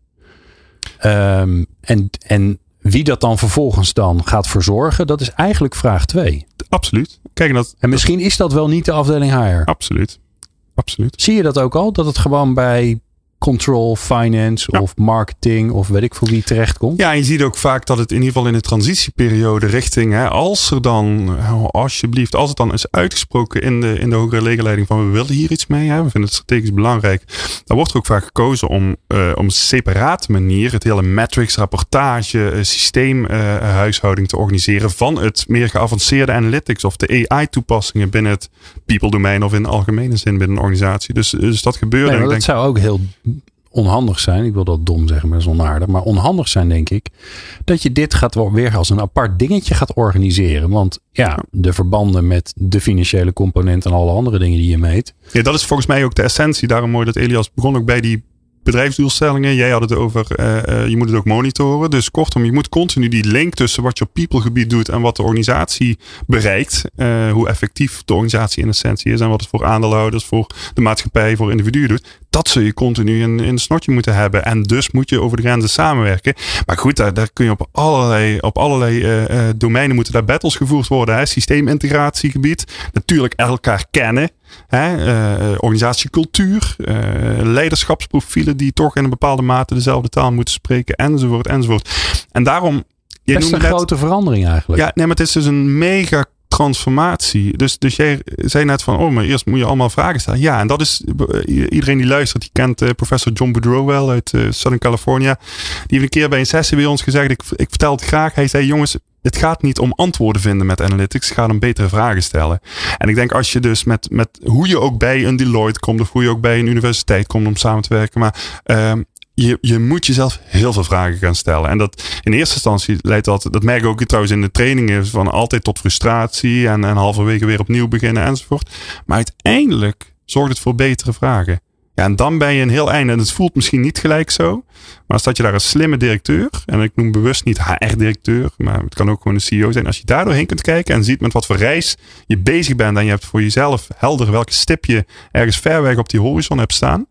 Um, en, en wie dat dan vervolgens dan gaat verzorgen, dat is eigenlijk vraag twee. Absoluut. Kijk, dat, en misschien is dat wel niet de afdeling H R. Absoluut. Absoluut. Zie je dat ook al? Dat het gewoon bij control, finance ja. of marketing of weet ik voor wie terechtkomt? Ja, en je ziet ook vaak dat het in ieder geval in de transitieperiode richting, hè, als er dan, alsjeblieft, als het dan is uitgesproken in de, in de hogere legerleiding van we willen hier iets mee, hè, we vinden het strategisch belangrijk, dan wordt er ook vaak gekozen om uh, om een separate manier het hele metrics, rapportage, systeem uh, huishouding te organiseren van het meer geavanceerde analytics of de A I-toepassingen binnen het people domein of in de algemene zin binnen een organisatie. Dus, dus dat gebeurt. Nee, en dat denk, zou ook heel onhandig zijn. Ik wil dat dom zeggen, maar dat is onaardig. Maar onhandig zijn, denk ik, dat je dit gaat weer als een apart dingetje gaat organiseren. Want ja, de verbanden met de financiële component en alle andere dingen die je meet. Ja, dat is volgens mij ook de essentie. Daarom mooi dat Elias begon ook bij die bedrijfsdoelstellingen. Jij had het over, uh, uh, je moet het ook monitoren. Dus kortom, je moet continu die link tussen wat je op people gebied doet en wat de organisatie bereikt. Uh, hoe effectief de organisatie in essentie is en wat het voor aandeelhouders, voor de maatschappij, voor individuen doet. Dat zul je continu in, in een snotje moeten hebben. En dus moet je over de grenzen samenwerken. Maar goed, daar, daar kun je op allerlei, op allerlei uh, uh, domeinen moeten daar battles gevoerd worden. Hè? Systeemintegratiegebied. Natuurlijk elkaar kennen. Hè? Uh, organisatiecultuur. Uh, leiderschapsprofielen die toch in een bepaalde mate dezelfde taal moeten spreken. Enzovoort, enzovoort. En daarom... Best een net, grote verandering eigenlijk. Ja, nee, maar het is dus een mega transformatie. Dus, dus jij zei net van, oh, maar eerst moet je allemaal vragen stellen. Ja, en dat is, iedereen die luistert, die kent uh, professor John Boudreau wel uit uh, Southern California. Die heeft een keer bij een sessie bij ons gezegd, ik, ik vertel het graag. Hij zei, jongens, het gaat niet om antwoorden vinden met analytics. Het gaat om betere vragen stellen. En ik denk als je dus met, met hoe je ook bij een Deloitte komt, of hoe je ook bij een universiteit komt om samen te werken, maar uh, Je, je moet jezelf heel veel vragen gaan stellen. En dat in eerste instantie leidt dat, dat merk ik ook trouwens in de trainingen, van altijd tot frustratie en, en halverwege weer opnieuw beginnen enzovoort. Maar uiteindelijk zorgt het voor betere vragen. Ja, en dan ben je een heel einde. En het voelt misschien niet gelijk zo. Maar als dat je daar een slimme directeur, en ik noem bewust niet H R-directeur, maar het kan ook gewoon een C E O zijn. Als je daar doorheen kunt kijken en ziet met wat voor reis je bezig bent en je hebt voor jezelf helder welke stip je ergens ver weg op die horizon hebt staan.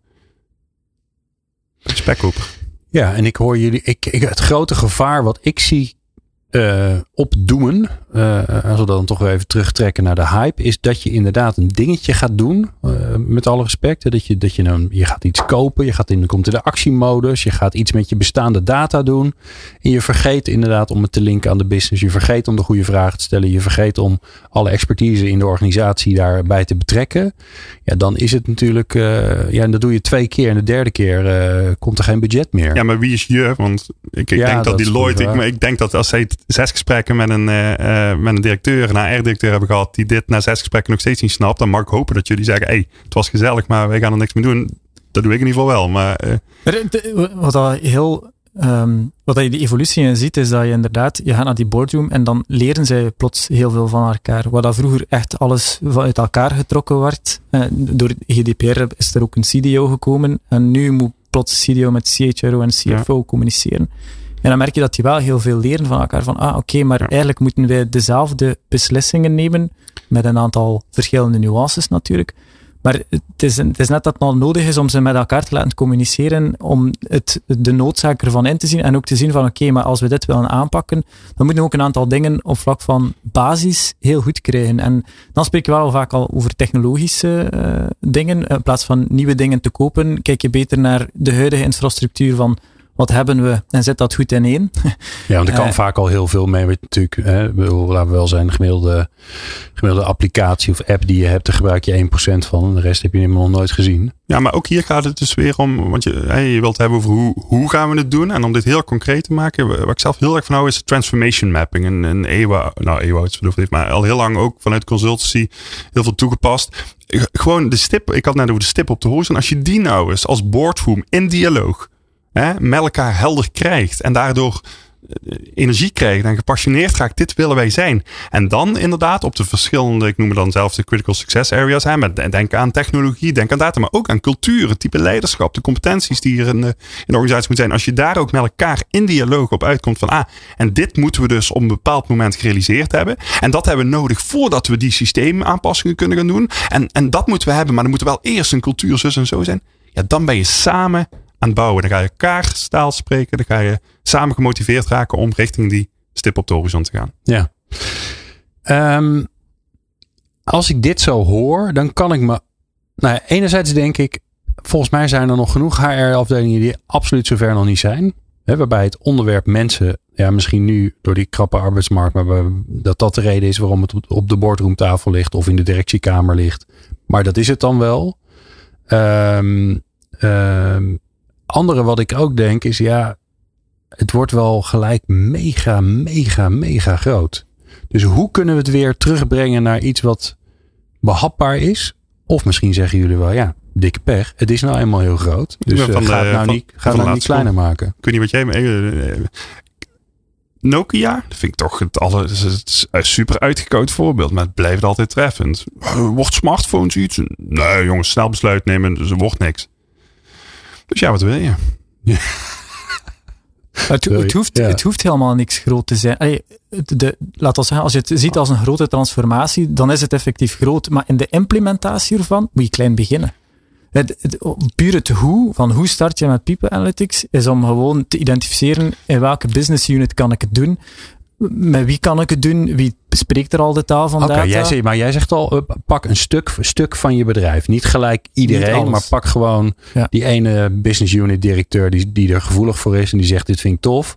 Spekkoper. Ja, en ik hoor jullie. Ik, ik, het grote gevaar wat ik zie uh, opdoemen, uh, als we dan toch weer even terugtrekken naar de hype, is dat je inderdaad een dingetje gaat doen, uh, met alle respect. Dat je, dat je, nou, je gaat iets kopen, je gaat in, komt in de actiemodus, je gaat iets met je bestaande data doen. En je vergeet inderdaad om het te linken aan de business. Je vergeet om de goede vragen te stellen. Je vergeet om alle expertise in de organisatie daarbij te betrekken. Ja, dan is het natuurlijk, uh, ja, en dat doe je twee keer en de derde keer uh, komt er geen budget meer. Ja, maar wie is je? Want ik, ik ja, denk dat, dat Deloitte, ik, ik denk dat als zij zes gesprekken met een, uh, met een directeur, een H R-directeur hebben gehad, die dit na zes gesprekken nog steeds niet snapt, dan mag ik hopen dat jullie zeggen, hey, het was gezellig, maar wij gaan er niks mee doen. Dat doe ik in ieder geval wel. Maar, uh... Wat dat heel, um, wat dat je de evolutie in ziet, is dat je inderdaad, je gaat naar die boardroom en dan leren zij plots heel veel van elkaar. Waar dat vroeger echt alles uit elkaar getrokken werd. Uh, door G D P R is er ook een C D O gekomen en nu moet plots C D O met C H R O en C F O ja. communiceren. En dan merk je dat die wel heel veel leren van elkaar. Van, ah, oké, okay, maar ja. eigenlijk moeten wij dezelfde beslissingen nemen. Met een aantal verschillende nuances natuurlijk. Maar het is, het is net dat het nou nodig is om ze met elkaar te laten communiceren. Om het, de noodzaak ervan in te zien. En ook te zien van, oké, okay, maar als we dit willen aanpakken, dan moeten we ook een aantal dingen op vlak van basis heel goed krijgen. En dan spreek je wel vaak al over technologische uh, dingen. In plaats van nieuwe dingen te kopen, kijk je beter naar de huidige infrastructuur van wat hebben we en zet dat goed ineen. Ja, want er kan uh, vaak al heel veel mee. Natuurlijk, hè, laten we wel zijn, de gemiddelde, gemiddelde applicatie of app die je hebt, daar gebruik je één procent van. En de rest heb je helemaal nog nooit gezien. Ja, maar ook hier gaat het dus weer om, want je, je wilt hebben over hoe, hoe gaan we het doen. En om dit heel concreet te maken, waar ik zelf heel erg van hou, is transformation mapping. En, en E W A, nou E W A, het heeft maar al heel lang ook vanuit consultancy heel veel toegepast. Gewoon de stip, ik had net over de stip op de horizon. Als je die nou eens als boardroom in dialoog, Hè, met elkaar helder krijgt en daardoor energie krijgt en gepassioneerd raakt. Dit willen wij zijn. En dan inderdaad op de verschillende, ik noem het dan zelfs de critical success areas. Hè, met, denk aan technologie, denk aan data, maar ook aan cultuur, het type leiderschap, de competenties die er in de, in de organisatie moeten zijn. Als je daar ook met elkaar in dialoog op uitkomt van, ah, en dit moeten we dus op een bepaald moment gerealiseerd hebben. En dat hebben we nodig voordat we die systeemaanpassingen kunnen gaan doen. En, en dat moeten we hebben, maar dan moet er wel eerst een cultuur zus en zo zijn. Ja, dan ben je samen aan het bouwen. Dan ga je elkaar taal spreken. Dan ga je samen gemotiveerd raken om richting die stip op de horizon te gaan. Ja. Um, als ik dit zo hoor, dan kan ik me... Nou ja, enerzijds denk ik, volgens mij zijn er nog genoeg H R-afdelingen die absoluut zover nog niet zijn. Hè, waarbij het onderwerp mensen, ja, misschien nu door die krappe arbeidsmarkt, maar dat dat de reden is waarom het op de boardroomtafel ligt of in de directiekamer ligt. Maar dat is het dan wel. Um, um, andere wat ik ook denk is, ja, het wordt wel gelijk mega, mega, mega groot. Dus hoe kunnen we het weer terugbrengen naar iets wat behapbaar is? Of misschien zeggen jullie wel, ja, dikke pech. Het is nou eenmaal heel groot. Dus uh, ga het nou van, niet, ga het nou niet kleiner maken. Ik weet niet wat jij... Uh, Nokia, dat vind ik toch het, alle, het is een super uitgekoud voorbeeld. Maar het blijft altijd treffend. Wordt smartphones iets? Nee jongens, snel besluit nemen. Dus er wordt niks. Dus ja, wat wil je? Ja. Het, het, hoeft, ja. het hoeft helemaal niks groot te zijn. Allee, de, de, laat ons zeggen, als je het ziet als een grote transformatie, dan is het effectief groot. Maar in de implementatie ervan moet je klein beginnen. Het, het, puur het hoe, van hoe start je met People Analytics, is om gewoon te identificeren in welke business unit kan ik het doen. Met wie kan ik het doen? Wie spreekt er al de taal van okay, data? Jij zegt, maar jij zegt al, pak een stuk, stuk van je bedrijf. Niet gelijk iedereen, Niet maar pak gewoon ja. die ene business unit directeur die, die er gevoelig voor is en die zegt dit vind ik tof.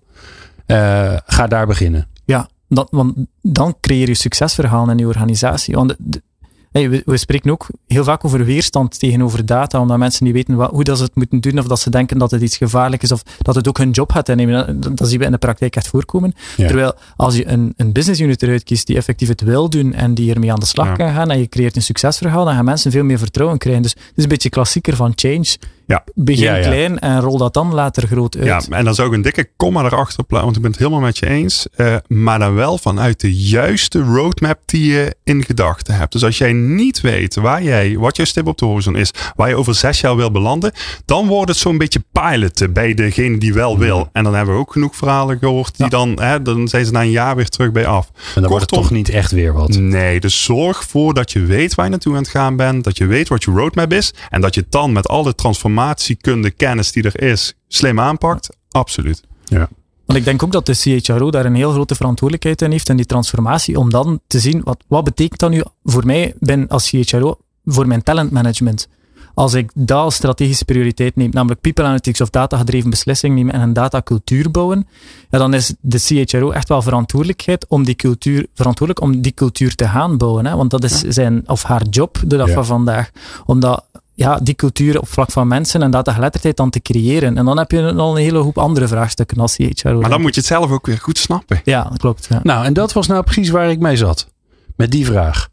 Uh, ga daar beginnen. Ja, dat, want dan creëer je succesverhalen in je organisatie. Want de, Hey, we, we spreken ook heel vaak over weerstand tegenover data, omdat mensen niet weten wat, hoe dat ze het moeten doen, of dat ze denken dat het iets gevaarlijk is, of dat het ook hun job gaat innemen. Dat, dat zien we in de praktijk echt voorkomen. Ja. Terwijl als je een, een business unit eruit kiest die effectief het wil doen en die ermee aan de slag ja. kan gaan, en je creëert een succesverhaal, dan gaan mensen veel meer vertrouwen krijgen. Dus het is een beetje klassieker van change. Ja. Begin ja, ja. klein en rol dat dan later groot uit. Ja, en dan zou ik een dikke komma erachter plaatsen, want ik ben het helemaal met je eens. Uh, maar dan wel vanuit de juiste roadmap die je in gedachten hebt. Dus als jij niet weet waar jij, wat jouw stip op de horizon is, waar je over zes jaar wil belanden, dan wordt het zo'n beetje piloten bij degene die wel wil. En dan hebben we ook genoeg verhalen gehoord die ja. dan, hè, dan zijn ze na een jaar weer terug bij af. En dan Kortom, wordt het toch niet echt weer wat. Nee, dus zorg voor dat je weet waar je naartoe aan het gaan bent, dat je weet wat je roadmap is en dat je het dan met alle transformatiekunde, kennis die er is, slim aanpakt. Absoluut. Ja. Want ik denk ook dat de C H R O daar een heel grote verantwoordelijkheid in heeft in die transformatie, om dan te zien, wat, wat betekent dat nu voor mij ben als C H R O voor mijn talentmanagement? Als ik dat als strategische prioriteit neem, namelijk people analytics of data-gedreven beslissingen nemen en een datacultuur bouwen, ja, dan is de C H R O echt wel verantwoordelijkheid om die cultuur, verantwoordelijk om die cultuur te gaan bouwen. Hè? Want dat is zijn of haar job de dag ja. van vandaag. Omdat ja, die cultuur op vlak van mensen en datageletterdheid dan te creëren. En dan heb je al een hele hoop andere vraagstukken als C H R O. Maar dan moet je het zelf ook weer goed snappen. Ja, dat klopt. Ja. Nou, en dat was nou precies waar ik mee zat. Met die vraag.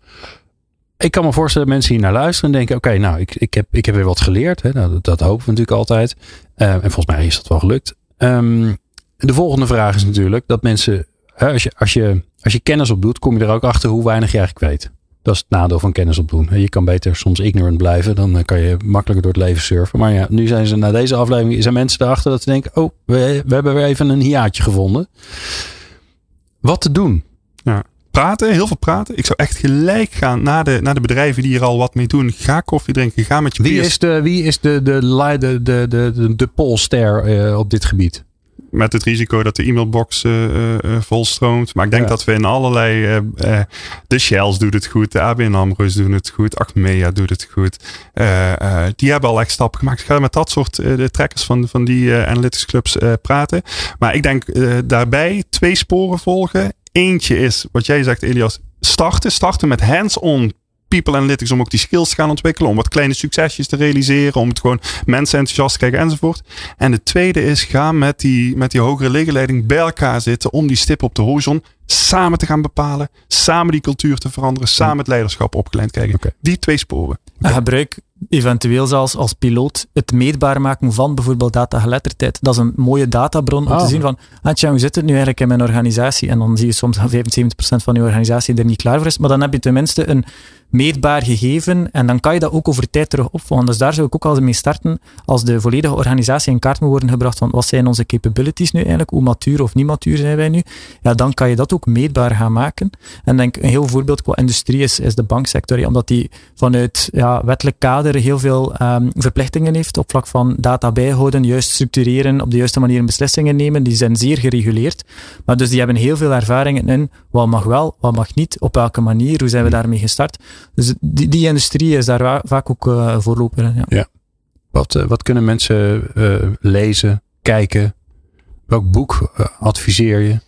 Ik kan me voorstellen dat mensen hier naar luisteren en denken, oké, okay, nou, ik, ik, heb, ik heb weer wat geleerd. Hè? Nou, dat, dat hopen we natuurlijk altijd. Uh, en volgens mij is dat wel gelukt. Um, de volgende vraag is natuurlijk dat mensen, hè, als, je, als, je, als je kennis opdoet, kom je er ook achter hoe weinig je eigenlijk weet. Dat is het nadeel van kennis opdoen. Je kan beter soms ignorant blijven. Dan kan je makkelijker door het leven surfen. Maar ja, nu zijn ze na deze aflevering, zijn mensen erachter dat ze denken, oh, we, we hebben weer even een hiaatje gevonden. Wat te doen? Ja. Praten, heel veel praten. Ik zou echt gelijk gaan naar de, naar de bedrijven die er al wat mee doen. Ga koffie drinken, ga met je wie peers. Is de, wie is de, de, de, de, de, de, de polster uh, op dit gebied? Met het risico dat de e-mailbox uh, uh, volstroomt. Maar ik denk ja. dat we in allerlei... Uh, uh, de Shells doet het goed. De A B N AMRO's doen het goed. Achmea doet het goed. Uh, uh, die hebben al echt stappen gemaakt. Ik ga met dat soort uh, de trekkers van, van die uh, analytics clubs uh, praten. Maar ik denk uh, daarbij twee sporen volgen. Eentje is, wat jij zegt Elias, starten. Starten met hands-on people analytics om ook die skills te gaan ontwikkelen. Om wat kleine succesjes te realiseren. Om het gewoon mensen enthousiast te krijgen enzovoort. En de tweede is, ga met die, met die hogere legerleiding bij elkaar zitten. Om die stip op de horizon samen te gaan bepalen. Samen die cultuur te veranderen. Samen het leiderschap opgeleid krijgen. Okay. Die twee sporen. Okay. Gebruik eventueel zelfs als piloot het meetbaar maken van bijvoorbeeld datageletterdheid. Dat is een mooie databron om oh. te zien van, ah tja, hoe zit het nu eigenlijk in mijn organisatie? En dan zie je soms dat vijfenzeventig procent van je organisatie er niet klaar voor is, maar dan heb je tenminste een meetbaar gegeven en dan kan je dat ook over tijd terug opvolgen. Dus daar zou ik ook al mee starten als de volledige organisatie in kaart moet worden gebracht van wat zijn onze capabilities nu eigenlijk, hoe matuur of niet matuur zijn wij nu. Ja, dan kan je dat ook meetbaar gaan maken. En denk een heel voorbeeld qua industrie is, is de banksector, ja, omdat die vanuit ja, wettelijk kader heel veel um, verplichtingen heeft op vlak van data bijhouden, juist structureren, op de juiste manier beslissingen nemen. Die zijn zeer gereguleerd. Maar dus die hebben heel veel ervaringen in wat mag wel, wat mag niet, op welke manier, hoe zijn we daarmee gestart. Dus die, die industrie is daar wa- vaak ook uh, voorloper in. Ja. ja. Wat, uh, wat kunnen mensen uh, lezen, kijken? Welk boek uh, adviseer je?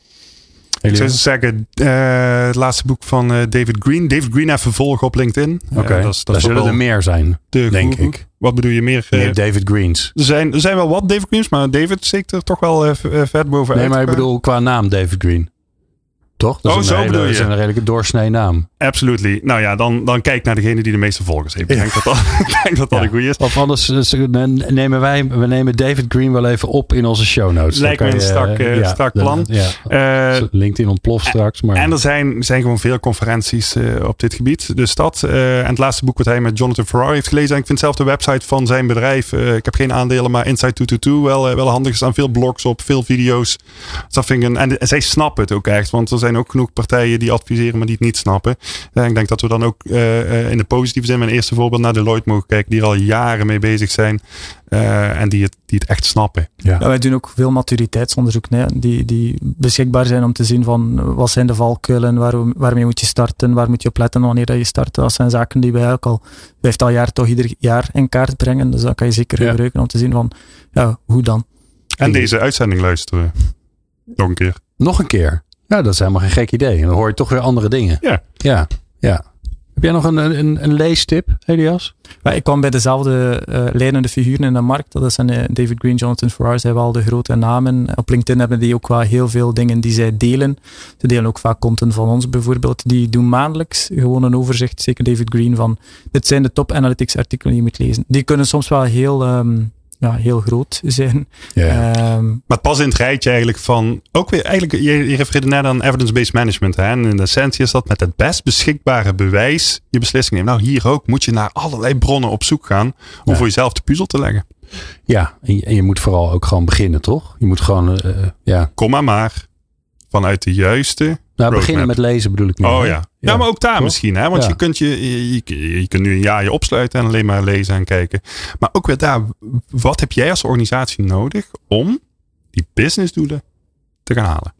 Ik zou zeggen, uh, het laatste boek van uh, David Green. David Green even volgen op LinkedIn. Oké, okay. uh, daar zullen er meer zijn, de denk ik. Boek. Wat bedoel je meer? Uh, meer David Greens. Er zijn, er zijn wel wat David Greens, maar David steekt er toch wel uh, vet bovenuit. Nee, maar ik bedoel qua naam David Green. Toch? Dat oh, is zo een hele, bedoel je? Dat is een redelijke doorsnee naam. Absolutely. Nou ja, dan, dan kijk naar degene die de meeste volgers heeft. Ik denk dat dat, ik denk dat, dat ja. een goeie is. Of anders nemen wij, we nemen David Green wel even op in onze show notes. Lijkt me een strak, uh, ja, strak plan. De, ja. Uh, LinkedIn ontploft straks. Maar... En er zijn, zijn gewoon veel conferenties uh, op dit gebied. Dus dat. Uh, en het laatste boek wat hij met Jonathan Ferrari heeft gelezen. En ik vind zelf de website van zijn bedrijf. Uh, ik heb geen aandelen, maar Inside twee twee twee wel, uh, wel handig. Er staan veel blogs op, veel video's. Dus dat vind ik een, en, en zij snappen het ook echt. Want er zijn ook genoeg partijen die adviseren, maar die het niet snappen. En ik denk dat we dan ook uh, in de positieve zin, mijn eerste voorbeeld, naar Deloitte mogen kijken, die er al jaren mee bezig zijn uh, en die het, die het echt snappen. Ja. Ja, wij doen ook veel maturiteitsonderzoek, nee, die, die beschikbaar zijn om te zien van wat zijn de valkuilen, waar, waarmee moet je starten, waar moet je op letten wanneer dat je start. Dat zijn zaken die wij ook al vijftal jaar toch ieder jaar in kaart brengen. Dus dat kan je zeker ja. gebruiken om te zien van ja, hoe dan. En deze uitzending luisteren. Nog een keer. Nog een keer. Ja, dat is helemaal geen gek idee. En dan hoor je toch weer andere dingen. Ja. Ja, ja. Heb jij nog een, een, een leestip, Elias? Ja, ik kwam bij dezelfde uh, leidende figuren in de markt. Dat zijn uh, David Green, Jonathan Ferrari, zijn wel de grote namen. Op LinkedIn hebben die ook wel heel veel dingen die zij delen. Ze delen ook vaak content van ons bijvoorbeeld. Die doen maandelijks gewoon een overzicht, zeker David Green, van dit zijn de top analytics artikelen die je moet lezen. Die kunnen soms wel heel... Um, Ja, heel groot zijn. Yeah. Um, maar het past in het rijtje eigenlijk van... Ook weer eigenlijk, je, je refereerde net aan evidence-based management. Hè? En in de essentie is dat met het best beschikbare bewijs je beslissing neemt. Nou, hier ook moet je naar allerlei bronnen op zoek gaan om ja. voor jezelf de puzzel te leggen. Ja, en je, en je moet vooral ook gewoon beginnen, toch? Je moet gewoon, uh, ja... Kom maar maar. Vanuit de juiste... Nou, roadmap. Beginnen met lezen bedoel ik nu. Oh ja. ja. Ja, maar ook daar toch? Misschien. Hè? Want ja. je, kunt je, je, je, je kunt nu een jaar je opsluiten en alleen maar lezen en kijken. Maar ook weer daar. Wat heb jij als organisatie nodig om die businessdoelen te gaan halen?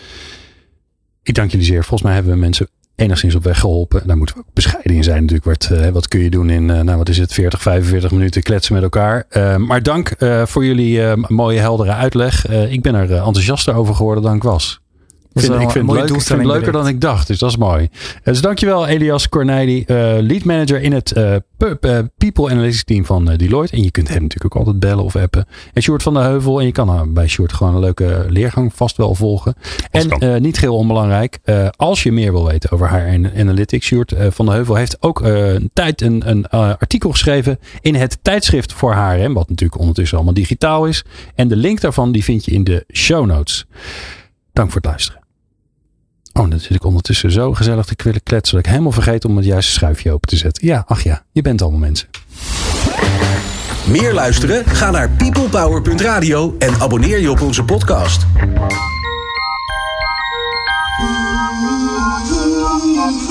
Ik dank jullie zeer. Volgens mij hebben we mensen enigszins op weg geholpen. Daar moeten we ook bescheiden in zijn natuurlijk. Wat, uh, wat kun je doen in, uh, nou wat is het, veertig, vijfenveertig minuten kletsen met elkaar. Uh, maar dank uh, voor jullie uh, mooie heldere uitleg. Uh, ik ben er uh, enthousiaster over geworden dan ik was. Ik vind, ik vind, leuk, ik vind het leuker dan ik dacht, dus dat is mooi. Dus dankjewel Elias Corneli, uh, lead manager in het uh, People Analytics team van uh, Deloitte. En je kunt hem natuurlijk ook altijd bellen of appen. En Sjoerd van der Heuvel, en je kan uh, bij Sjoerd gewoon een leuke leergang vast wel volgen. En uh, niet heel onbelangrijk, uh, als je meer wil weten over haar analytics, Sjoerd uh, van der Heuvel heeft ook uh, een, tijd, een, een uh, artikel geschreven in het tijdschrift voor H R M, wat natuurlijk ondertussen allemaal digitaal is. En de link daarvan die vind je in de show notes. Dank voor het luisteren. Oh, dan zit ik ondertussen zo gezellig te kwillen kletsen dat ik helemaal vergeet om het juiste schuifje open te zetten. Ja, ach ja, je bent allemaal mensen. Meer luisteren? Ga naar peoplepower punt radio en abonneer je op onze podcast.